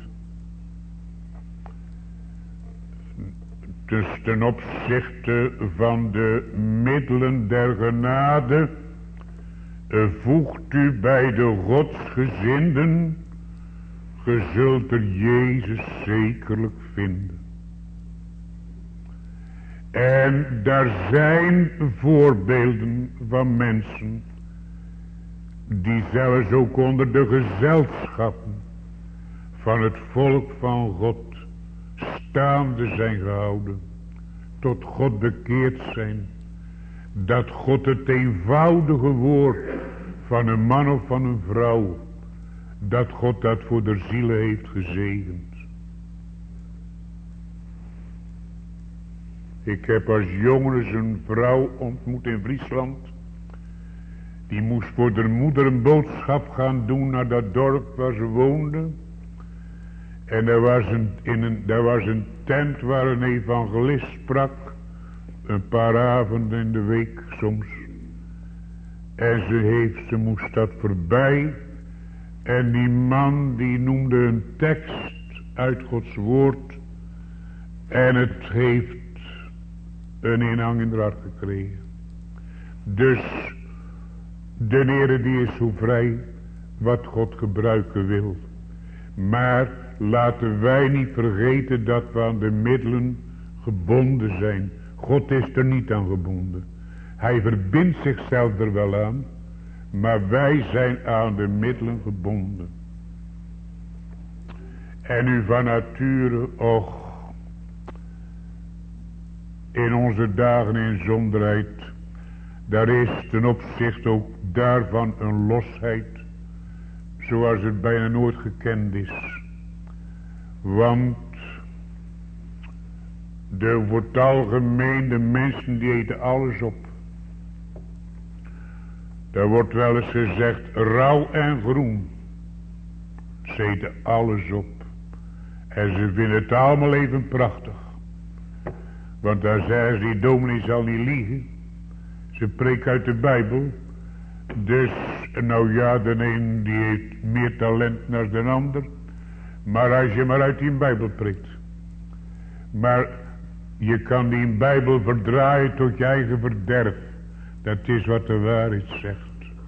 Dus ten opzichte van de middelen der genade voegt u bij de godsgezinden, ge zult er Jezus zekerlijk vinden. En daar zijn voorbeelden van mensen die zelfs ook onder de gezelschappen van het volk van God staande zijn gehouden, tot God bekeerd zijn, dat God het eenvoudige woord van een man of van een vrouw, dat God dat voor de zielen heeft gezegend. Ik heb als jongere een vrouw ontmoet in Friesland. Die moest voor de moeder een boodschap gaan doen naar dat dorp waar ze woonde. En er was een tent waar een evangelist sprak. Een paar avonden in de week soms. En ze moest dat voorbij. En die man die noemde een tekst uit Gods woord. En het heeft een inhang in het hart gekregen. Dus de Heere die is zo vrij wat God gebruiken wil. Maar laten wij niet vergeten dat we aan de middelen gebonden zijn. God is er niet aan gebonden. Hij verbindt zichzelf er wel aan. Maar wij zijn aan de middelen gebonden. En u van nature, och, in onze dagen in zonderheid, daar is ten opzichte ook daarvan een losheid, zoals het bijna nooit gekend is. Want voor het algemeen, de mensen die eten alles op. Daar wordt wel eens gezegd, rauw en groen. Ze eten alles op. En ze vinden het allemaal even prachtig. Want daar zeggen ze, die dominee zal niet liegen. Ze preekt uit de Bijbel. Dus, nou ja, de een die heeft meer talent dan de ander. Maar als je maar uit die Bijbel preekt. Maar je kan die Bijbel verdraaien tot je eigen verderf. Dat is wat de waarheid zegt.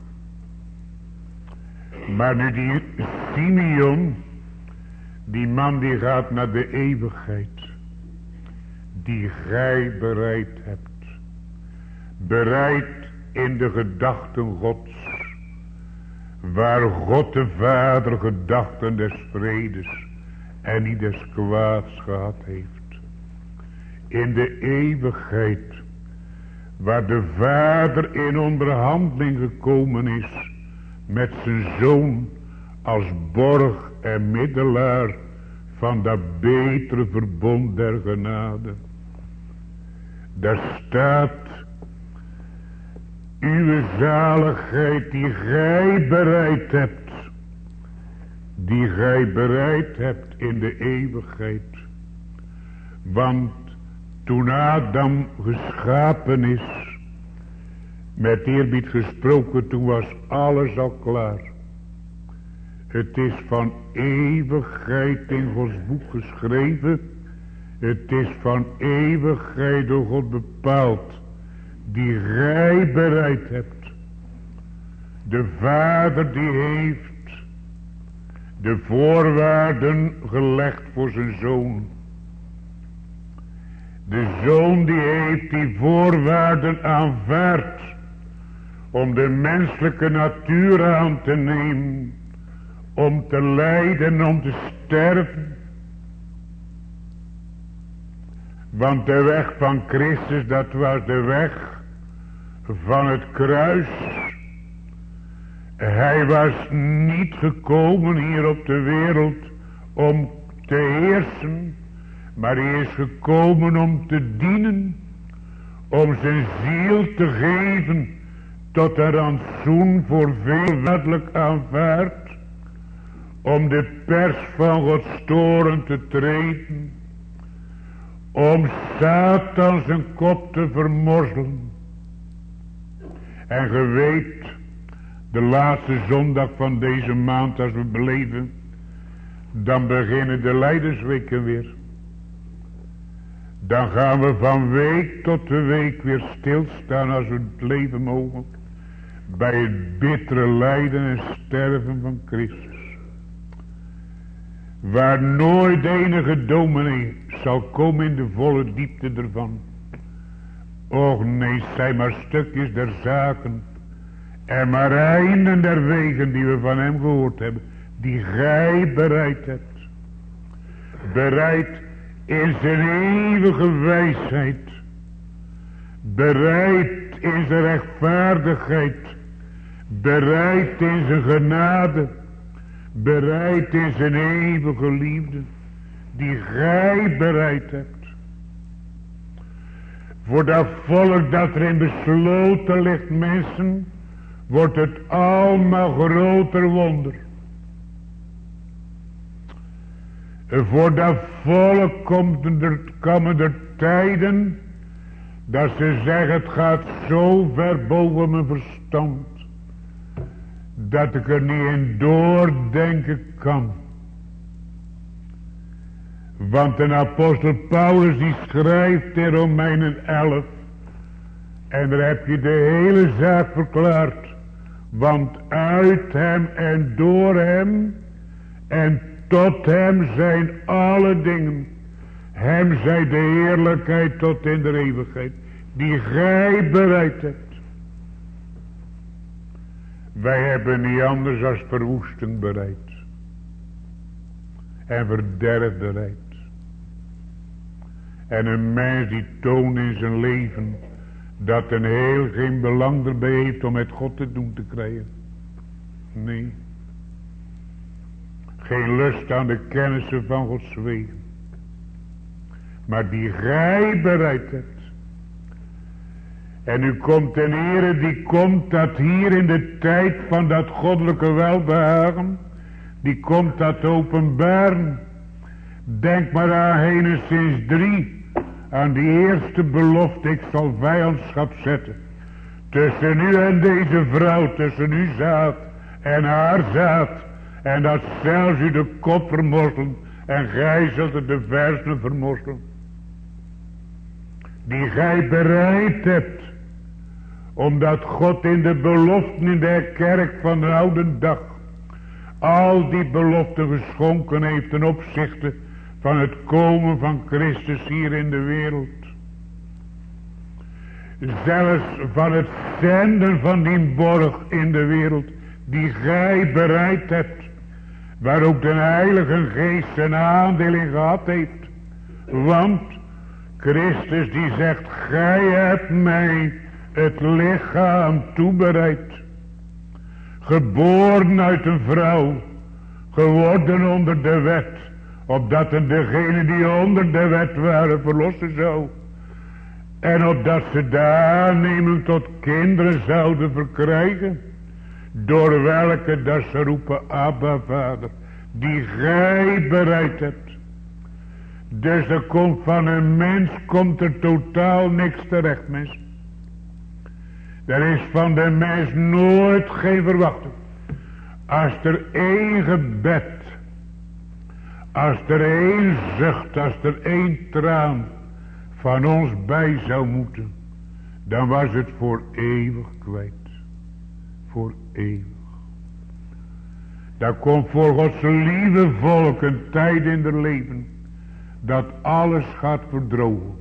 Maar nu die Simeon, die man die gaat naar de eeuwigheid. Die gij bereid hebt. Bereid in de gedachten Gods. Waar God de Vader gedachten des vredes en niet des kwaads gehad heeft. In de eeuwigheid. Waar de Vader in onderhandeling gekomen is. Met zijn Zoon als borg en middelaar van dat betere verbond der genade. Daar staat, uw zaligheid die gij bereid hebt. Die gij bereid hebt in de eeuwigheid. Want toen Adam geschapen is, met eerbied gesproken, toen was alles al klaar. Het is van eeuwigheid in Gods boek geschreven. Het is van eeuwigheid door God bepaald. Die gij bereid hebt. De Vader die heeft de voorwaarden gelegd voor zijn zoon. De zoon die heeft die voorwaarden aanvaard om de menselijke natuur aan te nemen, om te lijden, om te sterven. Want de weg van Christus, dat was de weg van het kruis. Hij was niet gekomen hier op de wereld om te heersen, maar hij is gekomen om te dienen, om zijn ziel te geven tot een rantsoen voor veel wettelijk aanvaard, om de pers van Gods toorn te treden, om Satan zijn kop te vermorzelen. En ge weet, de laatste zondag van deze maand als we beleven, dan beginnen de lijdersweken weer. Dan gaan we van week tot de week weer stilstaan als we het leven mogen bij het bittere lijden en sterven van Christus. Waar nooit enige dominee zal komen in de volle diepte ervan. Och nee, het zijn maar stukjes der zaken en maar einden der wegen die we van hem gehoord hebben, die gij bereid hebt. Bereid in zijn eeuwige wijsheid, bereid in zijn rechtvaardigheid, bereid in zijn genade, bereid in zijn eeuwige liefde, die gij bereid hebt. Voor dat volk dat erin besloten ligt, mensen, wordt het allemaal groter wonder. Voor dat volk komen er tijden dat ze zeggen, het gaat zo ver boven mijn verstand, dat ik er niet in doordenken kan. Want de apostel Paulus die schrijft in Romeinen 11, en daar heb je de hele zaak verklaard. Want uit hem en door hem en tot hem zijn alle dingen. Hem zij de heerlijkheid tot in de eeuwigheid, die gij bereid hebt. Wij hebben niet anders als verwoesting bereid. En verderf bereid. En een mens die toont in zijn leven dat een heel geen belang erbij heeft om met God te doen te krijgen. Nee. Geen lust aan de kennissen van Gods wegen. Maar die gij bereid hebt. En nu komt ten Heere, die komt dat hier in de tijd van dat goddelijke welbehagen, die komt dat openbaren. Denk maar aan Genesis 3, aan die eerste belofte, ik zal vijandschap zetten tussen u en deze vrouw, tussen uw zaad en haar zaad, en dat zelfs u de kop vermorzelen en gij zult het de versen vermorzelen, die gij bereid hebt, omdat God in de beloften in de kerk van de oude dag al die beloften geschonken heeft ten opzichte van het komen van Christus hier in de wereld. Zelfs van het zenden van die borg in de wereld die gij bereid hebt, waar ook de Heilige Geest zijn aandeel in gehad heeft. Want Christus die zegt, gij hebt mij het lichaam toebereid, geboren uit een vrouw, geworden onder de wet, opdat degenen die onder de wet waren verlossen zou, en opdat ze de aanneming tot kinderen zouden verkrijgen, door welke dat ze roepen, Abba Vader, die gij bereid hebt. Dus er komt van een mens komt er totaal niks terecht, mensen. Er is van de mens nooit geen verwachting. Als er één gebed, als er één zucht, als er één traan van ons bij zou moeten, dan was het voor eeuwig kwijt. Voor eeuwig. Daar komt voor Gods lieve volk een tijd in het leven. Dat alles gaat verdrogen.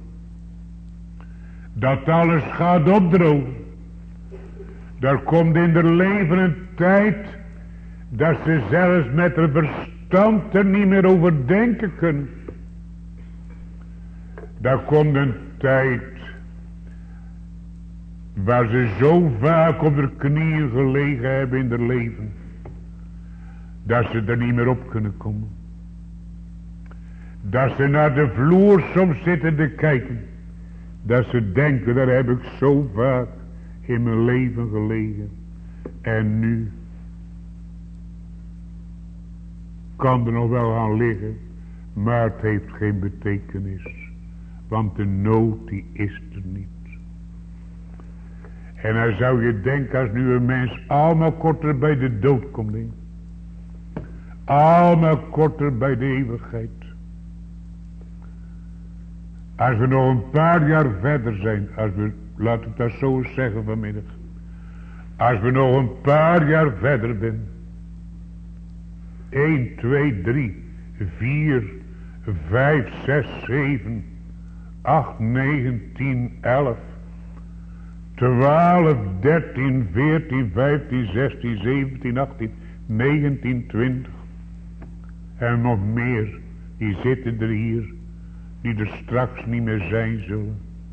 Dat alles gaat opdrogen. Daar komt in het leven een tijd. Dat ze zelfs met haar verstand er niet meer over denken kunnen. Daar komt een tijd. Waar ze zo vaak op de knieën gelegen hebben in het leven. Dat ze er niet meer op kunnen komen. Dat ze naar de vloer soms zitten te kijken. Dat ze denken, daar heb ik zo vaak in mijn leven gelegen. En nu kan er nog wel gaan liggen. Maar het heeft geen betekenis. Want de nood die is er niet. En dan zou je denken als nu een mens allemaal korter bij de dood komt. He. Allemaal korter bij de eeuwigheid. Als we nog een paar jaar verder zijn. Als we, laat ik dat zo eens zeggen vanmiddag. Als we nog een paar jaar verder zijn. 1, 2, 3, 4, 5, 6, 7, 8, 9, 10, 11. 12, 13, 14, 15, 16, 17, 18, 19, 20. En nog meer. Die zitten er hier. Die er straks niet meer zijn zullen.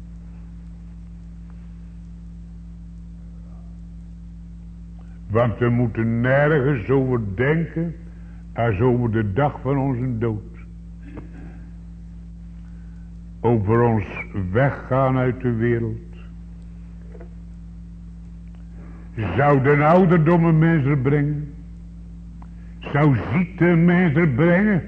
Want we moeten nergens over denken. Als over de dag van onze dood. Over ons weggaan uit de wereld. Zou de ouderdom een mens er brengen? Zou ziekte een mens er brengen?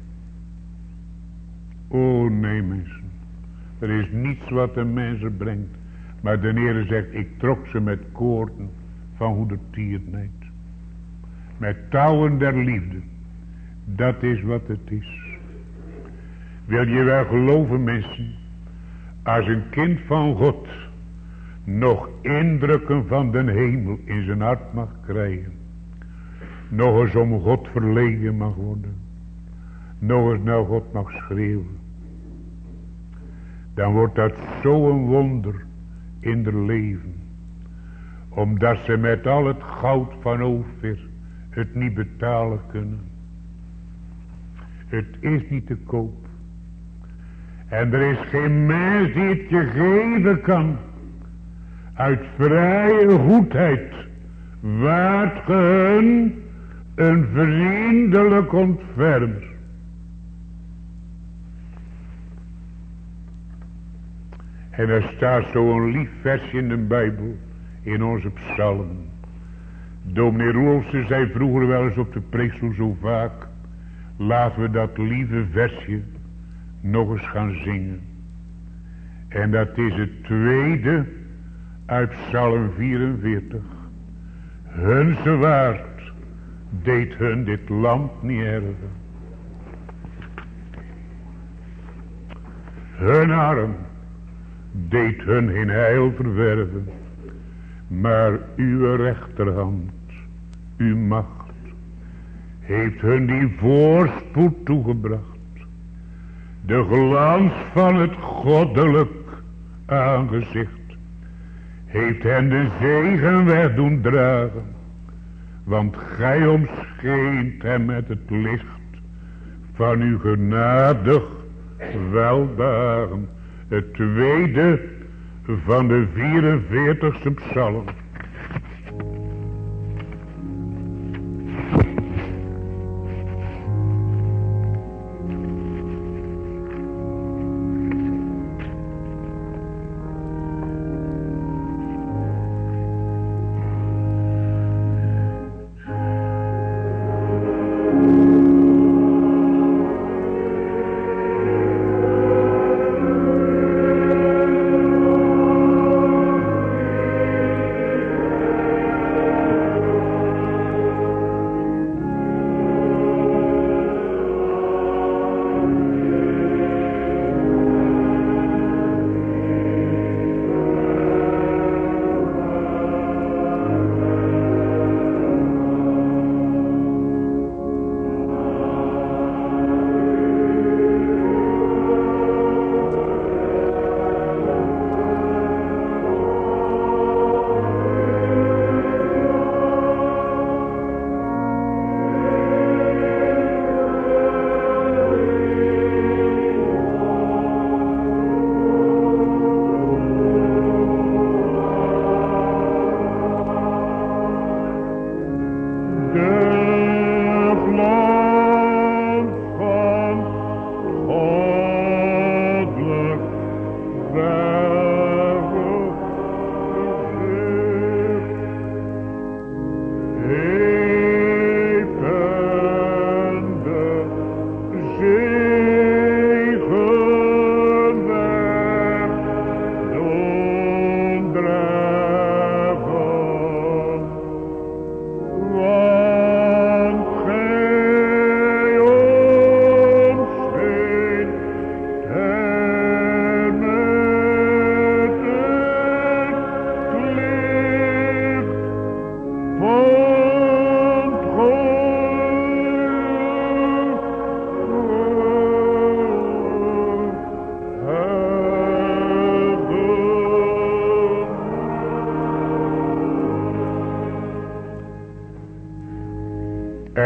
Oh nee mensen. Er is niets wat een mens er brengt. Maar de Heer zegt, ik trok ze met koorden van goedertierenheid. Met touwen der liefde. Dat is wat het is. Wil je wel geloven mensen. Als een kind van God nog indrukken van den hemel in zijn hart mag krijgen. Nog eens om God verlegen mag worden. Nog eens naar God mag schreeuwen. Dan wordt dat zo'n wonder in haar leven. Omdat ze met al het goud van Ofir het niet betalen kunnen. Het is niet te koop. En er is geen mens die het je geven kan. Uit vrije goedheid. Waart ge hun een vriendelijk ontfermer. En er staat zo'n lief versje in de Bijbel. In onze psalmen. Dominee Roelofsen zei vroeger wel eens op de preekstoel zo vaak. Laten we dat lieve versje nog eens gaan zingen. En dat is het tweede uit Psalm 44. Hun zwaard deed hun dit land niet erven. Hun arm deed hun geen heil verwerven. Maar uw rechterhand, uw macht, heeft hun die voorspoed toegebracht. De glans van het goddelijk aangezicht heeft hen de zegen weg doen dragen. Want gij omscheent hem met het licht van uw genadig weldagen. Het tweede van de 44ste psalm.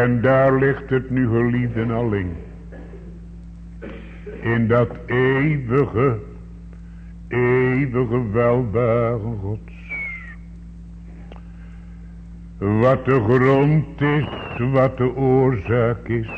En daar ligt het nu, geliefden, alleen. In dat eeuwige welbaren Gods. Wat de grond is, wat de oorzaak is.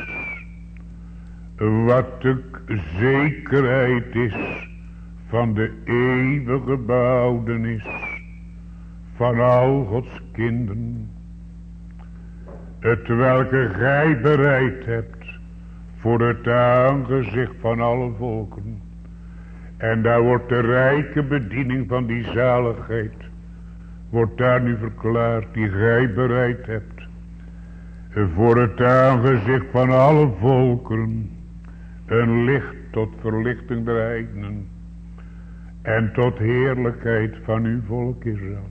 Wat de zekerheid is van de eeuwige behoudenis van al Gods kinderen. Het welke gij bereid hebt voor het aangezicht van alle volken. En daar wordt de rijke bediening van die zaligheid, wordt daar nu verklaard, die gij bereid hebt. Voor het aangezicht van alle volken. Een licht tot verlichting der heidenen. En tot heerlijkheid van uw volk Israël.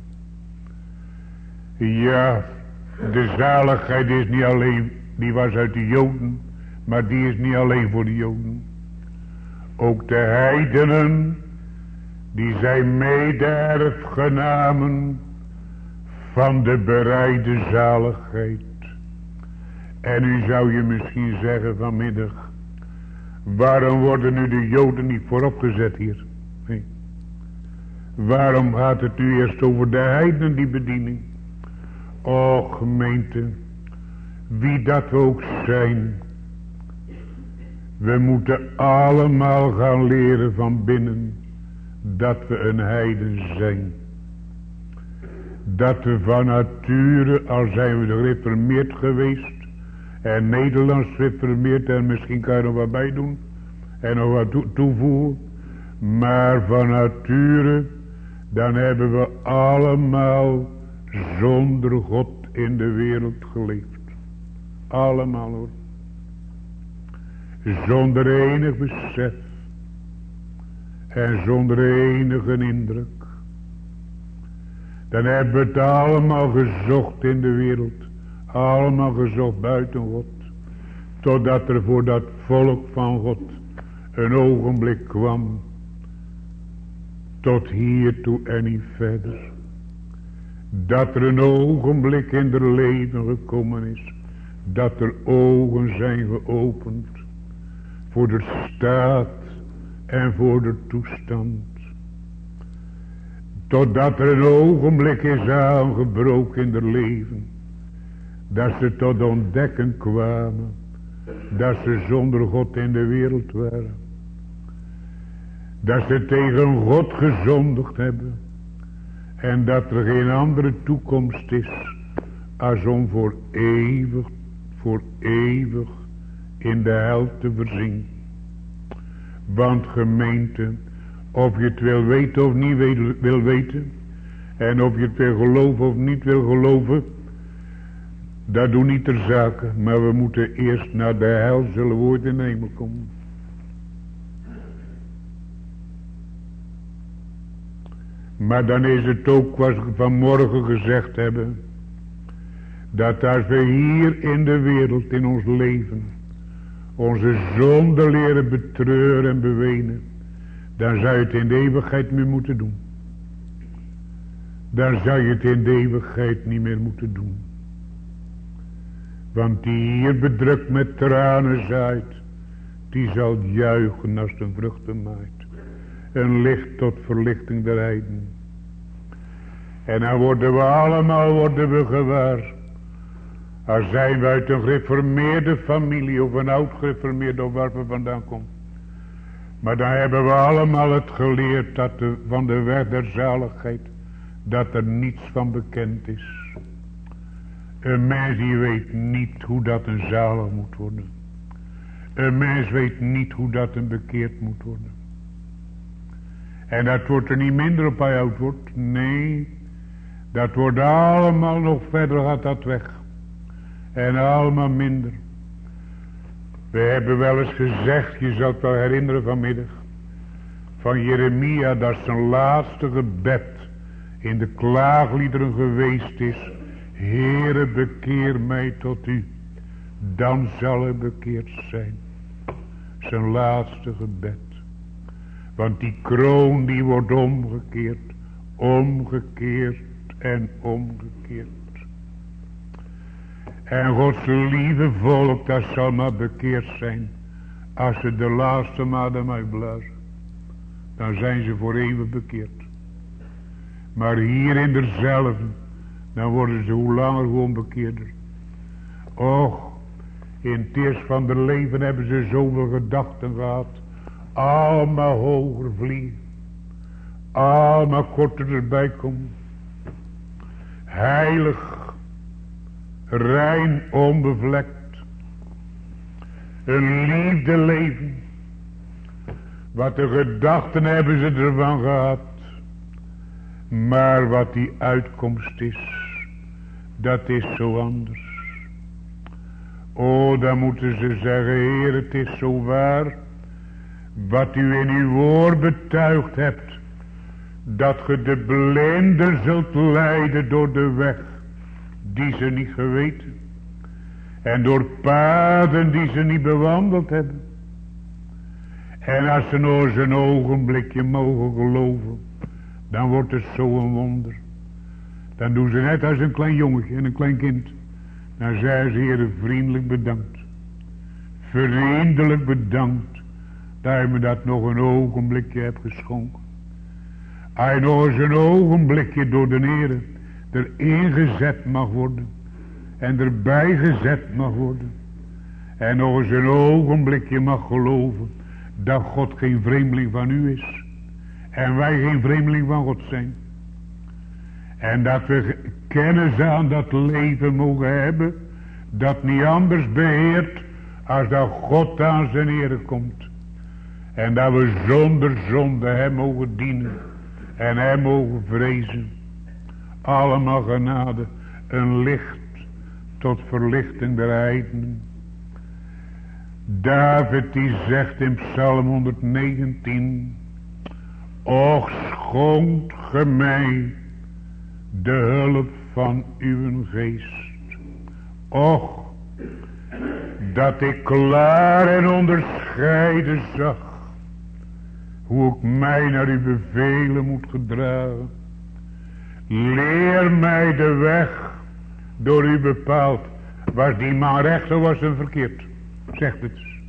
Ja, de zaligheid is niet alleen, die was uit de Joden. Maar die is niet alleen voor de Joden. Ook de heidenen, die zijn mede-erfgenamen van de bereide zaligheid. En nu zou je misschien zeggen vanmiddag, waarom worden nu de Joden niet vooropgezet hier? Nee. Waarom gaat het nu eerst over de heidenen, die bediening? Och gemeente, wie dat we ook zijn, we moeten allemaal gaan leren van binnen dat we een heiden zijn. Dat we van nature, al zijn we gereformeerd geweest en Nederlands gereformeerd, en misschien kan je er wat bij doen en nog wat toevoegen, maar van nature, dan hebben we allemaal zonder God in de wereld geleefd. Allemaal hoor. Zonder enig besef. En zonder enige indruk. Dan hebben we het allemaal gezocht in de wereld. Allemaal gezocht buiten God. Totdat er voor dat volk van God een ogenblik kwam. Tot hiertoe en niet verder. Dat er een ogenblik in het leven gekomen is. Dat er ogen zijn geopend. Voor de staat en voor de toestand. Totdat er een ogenblik is aangebroken in het leven. Dat ze tot ontdekken kwamen. Dat ze zonder God in de wereld waren. Dat ze tegen God gezondigd hebben. En dat er geen andere toekomst is. Als om voor eeuwig in de hel te verzinken. Want gemeente, of je het wil weten of niet wil weten. En of je het wil geloven of niet wil geloven. Dat doet niet ter zake. Maar we moeten eerst naar de hel, zullen we ooit in de hemel komen. Maar dan is het ook wat we vanmorgen gezegd hebben. Dat als we hier in de wereld, in ons leven, onze zonde leren betreuren en bewenen, dan zou je het in de eeuwigheid meer moeten doen. Dan zou je het in de eeuwigheid niet meer moeten doen. Want die hier bedrukt met tranen zaait, die zal juichen als een vruchten maait. Een licht tot verlichting der heiden. En dan worden we allemaal gewaar. Als zijn we uit een gereformeerde familie of een oud gereformeerde of waar we vandaan komen. Maar dan hebben we allemaal het geleerd dat van de weg der zaligheid, dat er niets van bekend is. Een mens die weet niet hoe dat een zalig moet worden. Een mens weet niet hoe dat een bekeerd moet worden. En dat wordt er niet minder op hij oud wordt. Nee, dat wordt allemaal nog verder, gaat dat weg. En allemaal minder. We hebben wel eens gezegd, je zal het wel herinneren vanmiddag, van Jeremia, dat zijn laatste gebed in de klaagliederen geweest is. Heere, bekeer mij tot u, dan zal ik bekeerd zijn. Zijn laatste gebed. Want die kroon die wordt omgekeerd, omgekeerd en omgekeerd. En Gods lieve volk, dat zal maar bekeerd zijn. Als ze de laatste adem uitblazen. Dan zijn ze voor eeuwig bekeerd. Maar hier in derzelfde, dan worden ze hoe langer gewoon bekeerder. Och, in het eerst van hun leven hebben ze zoveel gedachten gehad. Allemaal hoger vliegen. Allemaal korter erbij komen. Heilig. Rein onbevlekt. Een liefde leven. Wat de gedachten hebben ze ervan gehad. Maar wat die uitkomst is. Dat is zo anders. O, dan moeten ze zeggen, Heer, het is zo waar. Wat u in uw woord betuigd hebt. Dat ge de blinden zult leiden door de weg. Die ze niet geweten. En door paden die ze niet bewandeld hebben. En als ze nog eens een ogenblikje mogen geloven. Dan wordt het zo'n wonder. Dan doen ze net als een klein jongetje en een klein kind. Dan zeggen ze, Heer, vriendelijk bedankt. Vriendelijk bedankt. Dat je me dat nog een ogenblikje hebt geschonken. Als je nog eens een ogenblikje door de Heer erin gezet mag worden. En erbij gezet mag worden. En nog eens een ogenblikje mag geloven. Dat God geen vreemdeling van u is. En wij geen vreemdeling van God zijn. En dat we kennis aan dat leven mogen hebben. Dat niet anders beheert. Als dat God aan zijn Heer komt. En dat we zonder zonde hem mogen dienen. En hem mogen vrezen. Allemaal genade. Een licht tot verlichting der heidenen. David die zegt in Psalm 119. Och, schonk ge mij de hulp van uw geest. Och, dat ik klaar en onderscheiden zag. Hoe ik mij naar uw bevelen moet gedragen. Leer mij de weg door u bepaald. Was die man recht of was hem verkeerd? Zegt het eens.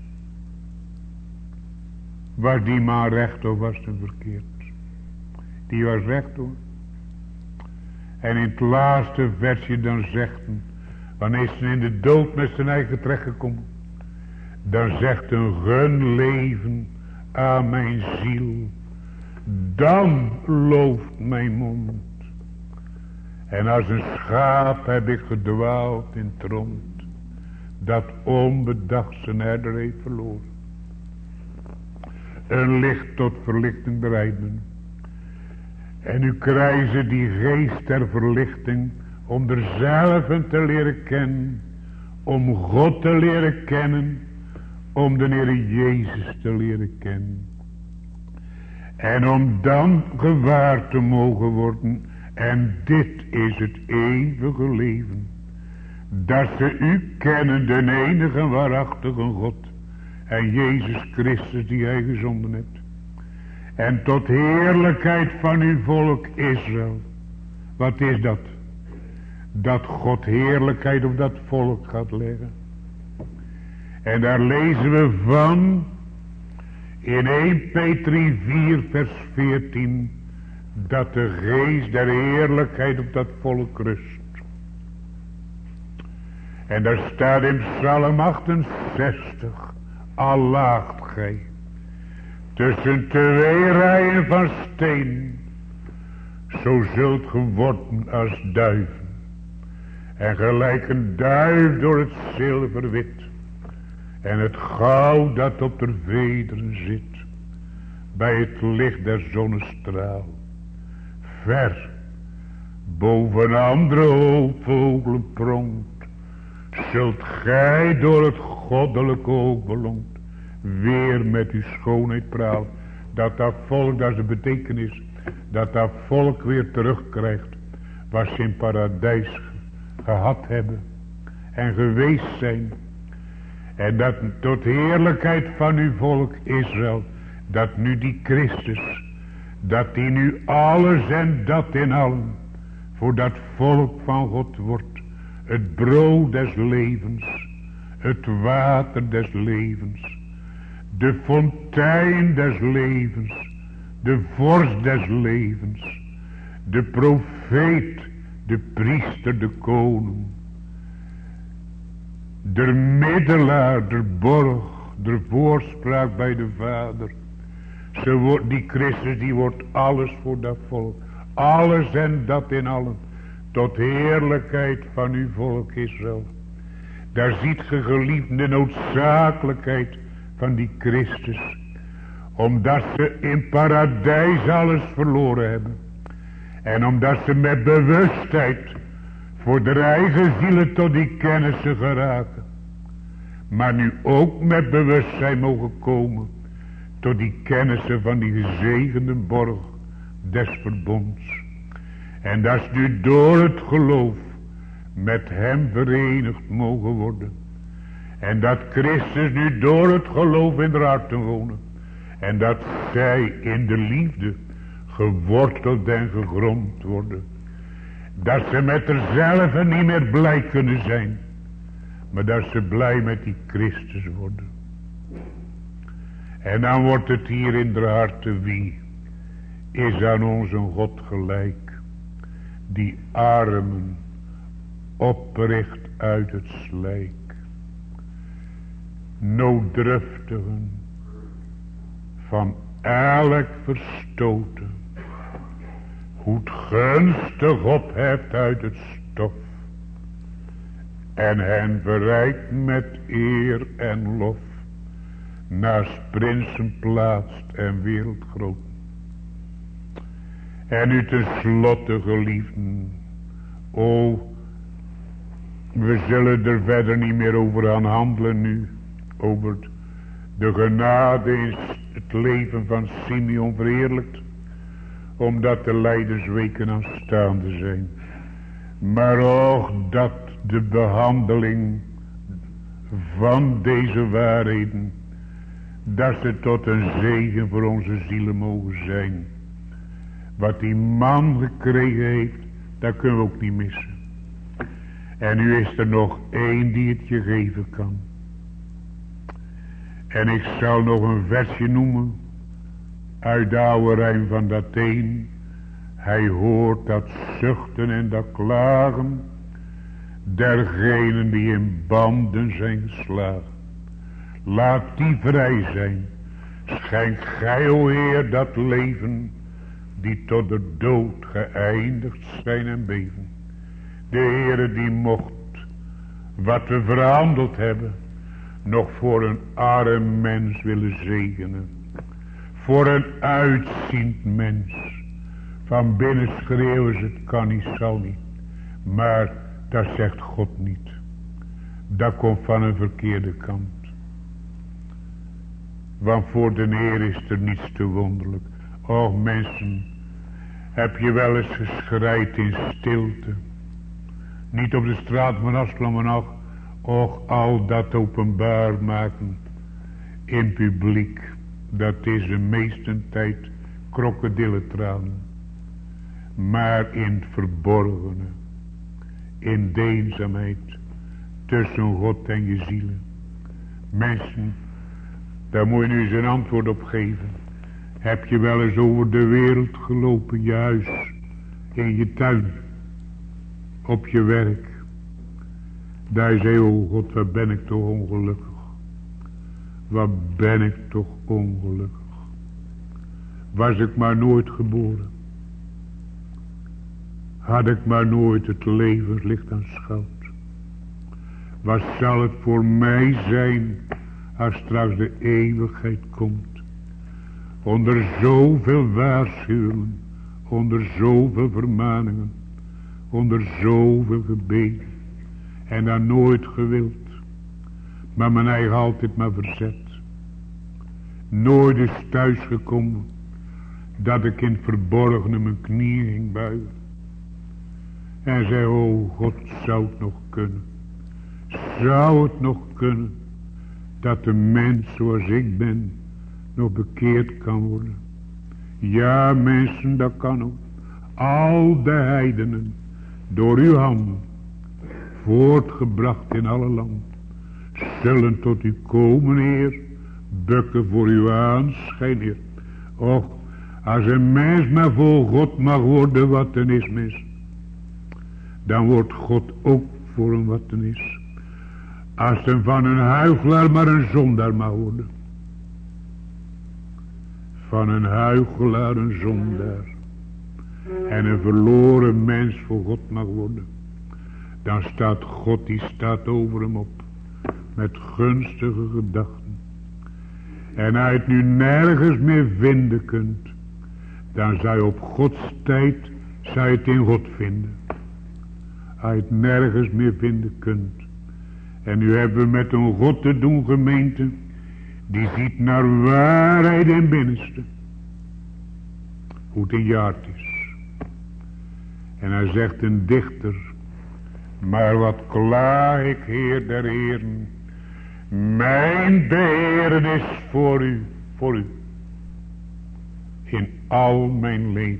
Was die man recht of was hem verkeerd? Die was recht hoor. En in het laatste versje dan zegt hem. Wanneer is hij in de dood met zijn eigen terecht gekomen. Dan zegt een gun leven aan mijn ziel. Dan looft mijn mond. En als een schaap heb ik gedwaald in het rond. Dat onbedacht zijn herder heeft verloren. Een licht tot verlichting bereiden. En nu krijgen ze die geest ter verlichting. Om er zelf te leren kennen. Om God te leren kennen. Om de Heer Jezus te leren kennen. En om dan gewaar te mogen worden. En dit is het eeuwige leven. Dat ze u kennen, de enige waarachtige God. En Jezus Christus die hij gezonden hebt. En tot heerlijkheid van uw volk Israël. Wat is dat? Dat God heerlijkheid op dat volk gaat leggen. En daar lezen we van. In 1 Petri 4 vers 14. Dat de geest der heerlijkheid op dat volk rust. En daar staat in Psalm 68. Al laagt gij. Tussen twee rijen van steen. Zo zult ge worden als duiven. En gelijk een duif door het zilver wit. En het goud dat op de vederen zit. Bij het licht der zonnestraal. Ver. Boven andere hoopvogelen pronkt. Zult gij door het goddelijke oog belonkt. Weer met uw schoonheid praal. Dat volk, dat is de betekenis. Dat volk weer terugkrijgt. Wat ze in paradijs gehad hebben. En geweest zijn. En dat tot heerlijkheid van uw volk Israël. Dat nu die Christus. Dat die nu alles en dat in allen. Voor dat volk van God wordt. het brood des levens, het water des levens, de fontein des levens, de vorst des levens, de profeet, de priester, de koning, de middelaar, de borg, de voorspraak bij de Vader. Die Christus, die wordt alles voor dat volk. Alles en dat in allen. Tot heerlijkheid van uw volk Israël. Daar ziet ge geliefde noodzakelijkheid van die Christus. Omdat ze in paradijs alles verloren hebben. En omdat ze met bewustheid voor de eigen zielen tot die kennissen geraken. Maar nu ook met bewustzijn mogen komen tot die kennissen van die gezegende borg des verbonds. En dat ze nu door het geloof met hem verenigd mogen worden. En dat Christus nu door het geloof in haar harten wonen. En dat zij in de liefde geworteld en gegrond worden. Dat ze met haarzelf niet meer blij kunnen zijn. Maar dat ze blij met die Christus worden. En dan wordt het hier in de harten: wie is aan onze God gelijk, die armen opricht uit het slijk, nooddruftigen van elk verstoten, goed gunstig opheft uit het stof, en hen verrijkt met eer en lof, naast prinsen plaatst en wereldgroot. En nu tenslotte, geliefden, we zullen er verder niet meer over gaan handelen nu, over de genade in het leven van Simeon verheerlijkt, omdat de lijdensweken aanstaande zijn. Maar ook dat de behandeling van deze waarheden, dat ze tot een zegen voor onze zielen mogen zijn. Wat die man gekregen heeft, dat kunnen we ook niet missen. En nu is er nog één die het je geven kan. En ik zal nog een versje noemen uit de oude rijm van dat een. Hij hoort dat zuchten en dat klagen dergenen die in banden zijn geslagen. Laat die vrij zijn. Schenk gij, o Heer, dat leven die tot de dood geëindigd zijn en beven. De Heere die mocht wat we verhandeld hebben nog voor een arm mens willen zegenen. Voor een uitziend mens. Van binnen schreeuwen ze: het kan niet, zal niet. Maar dat zegt God niet. Dat komt van een verkeerde kant. Want voor de Heer is er niets te wonderlijk. Och mensen, heb je wel eens geschreid in stilte? Niet op de straat, maar afslaan, maar och, al dat openbaar maken in publiek, dat is de meeste tijd krokodillentranen. Maar in het verborgene, in de eenzaamheid, tussen God en je zielen. Mensen, daar moet je nu eens een antwoord op geven. Heb je wel eens over de wereld gelopen, in je huis, in je tuin, op je werk? Daar zei: oh God, wat ben ik toch ongelukkig. Wat ben ik toch ongelukkig. Was ik maar nooit geboren. Had ik maar nooit het levenslicht aanschouwd. Wat zal het voor mij zijn als straks de eeuwigheid komt. Onder zoveel waarschuwingen, onder zoveel vermaningen, onder zoveel gebeden. En dan nooit gewild. Maar mijn eigen altijd maar verzet. Nooit is thuisgekomen dat ik in het verborgene mijn knieën ging buigen. En zei: oh God, zou het nog kunnen. Zou het nog kunnen dat de mens zoals ik ben nog bekeerd kan worden? Ja mensen, dat kan ook. Al de heidenen door uw handen voortgebracht in alle land, zullen tot u komen, Heer, bukken voor uw aanschijn, Heer. Och, als een mens maar voor God mag worden wat er is mis, dan wordt God ook voor hem wat er is. Als hem van een huichelaar maar een zondaar mag worden. Van een huichelaar een zondaar. En een verloren mens voor God mag worden. Dan staat God, die staat over hem op. Met gunstige gedachten. En hij het nu nergens meer vinden kunt. Dan zou je op Gods tijd, zou je het in God vinden. Hij het nergens meer vinden kunt. En nu hebben we met een God te doen, gemeente. Die ziet naar waarheid in binnenste. Hoe het een jaard is. En hij zegt een dichter. Maar wat klaag ik, Heer der Heeren. Mijn beheeren is voor u. Voor u. In al mijn leed.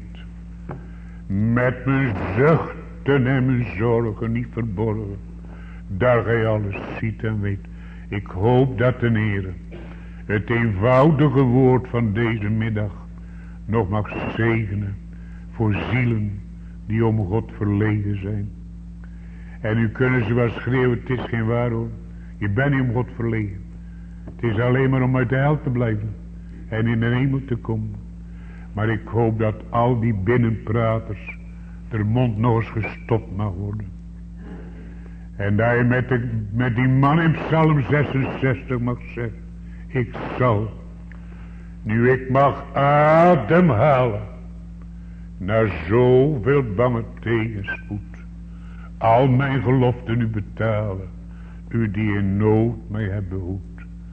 Met mijn zuchten en mijn zorgen niet verborgen. Daar gij alles ziet en weet. Ik hoop dat de Heer het eenvoudige woord van deze middag nog mag zegenen voor zielen die om God verlegen zijn. En nu kunnen ze wel schreeuwen, het is geen waar hoor. Je bent niet om God verlegen. Het is alleen maar om uit de hel te blijven en in de hemel te komen. Maar ik hoop dat al die binnenpraters de mond nog eens gestopt mag worden. En dat je met die man in Psalm 66 mag zeggen. Ik zal, nu ik mag ademhalen, naar zoveel bange tegenspoed, al mijn geloften u betalen, u die in nood mij hebt behoed.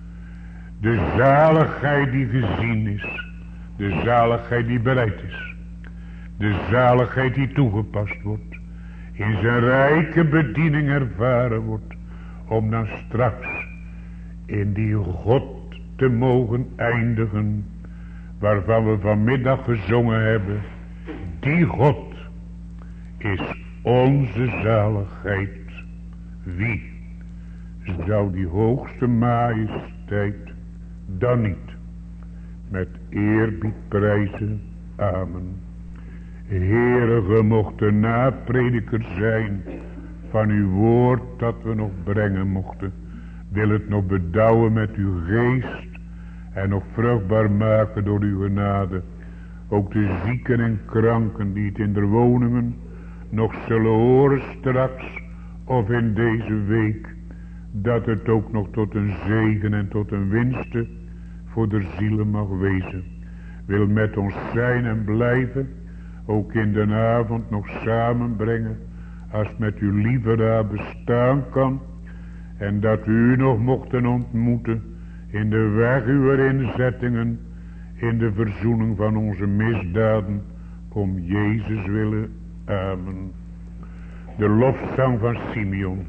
De zaligheid die gezien is, de zaligheid die bereid is, de zaligheid die toegepast wordt, in zijn rijke bediening ervaren wordt, om dan straks in die God te mogen eindigen, waarvan we vanmiddag gezongen hebben. Die God is onze zaligheid. Wie zou die hoogste majesteit dan niet met eerbied prijzen? Amen. Heere, ge mochten naprediker zijn van uw woord dat we nog brengen mochten. Wil het nog bedouwen met uw geest en nog vruchtbaar maken door uw genade. Ook de zieken en kranken die het in de woningen nog zullen horen straks of in deze week. Dat het ook nog tot een zegen en tot een winste voor de zielen mag wezen. Wil met ons zijn en blijven. Ook in de avond nog samenbrengen. Als met uw lieve raad bestaan kan. En dat u nog mochten ontmoeten. In de weg uw inzettingen. In de verzoening van onze misdaden. Om Jezus willen. Amen. De lofzang van Simeon.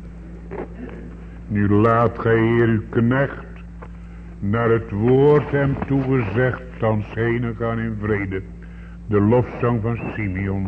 Nu laat gij, Heer, uw knecht naar het woord hem toegezegd, thans heen gaan in vrede. De lofzang van Simeon.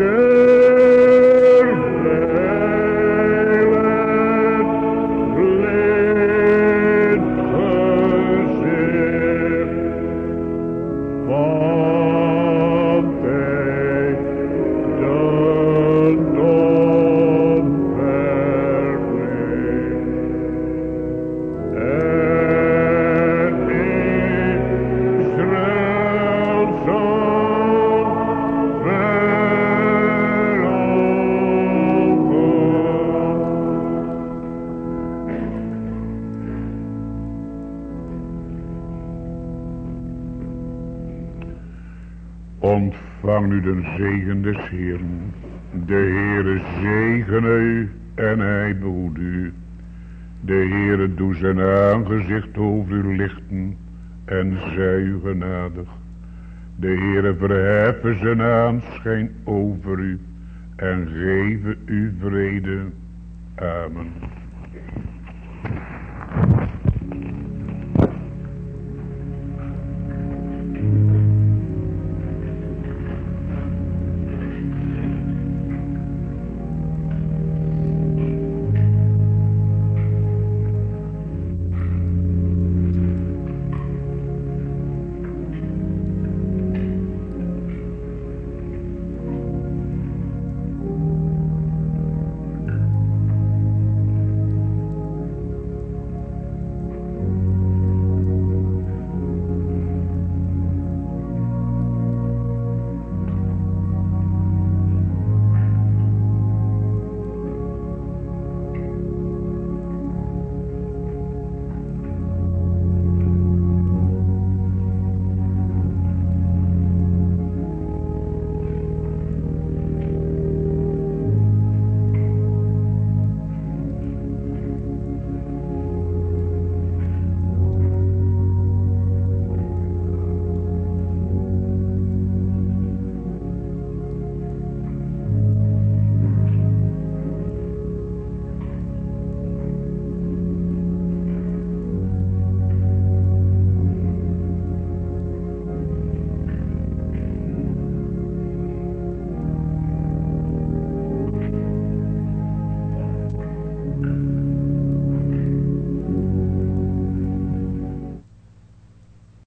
Ontvang nu de zegen des Heeren. De Heere zegene u en hij behoede u. De Heere doe zijn aangezicht over u lichten en zij u genadig. De Heere verheffen zijn aanschijn over u en geven u vrede. Amen.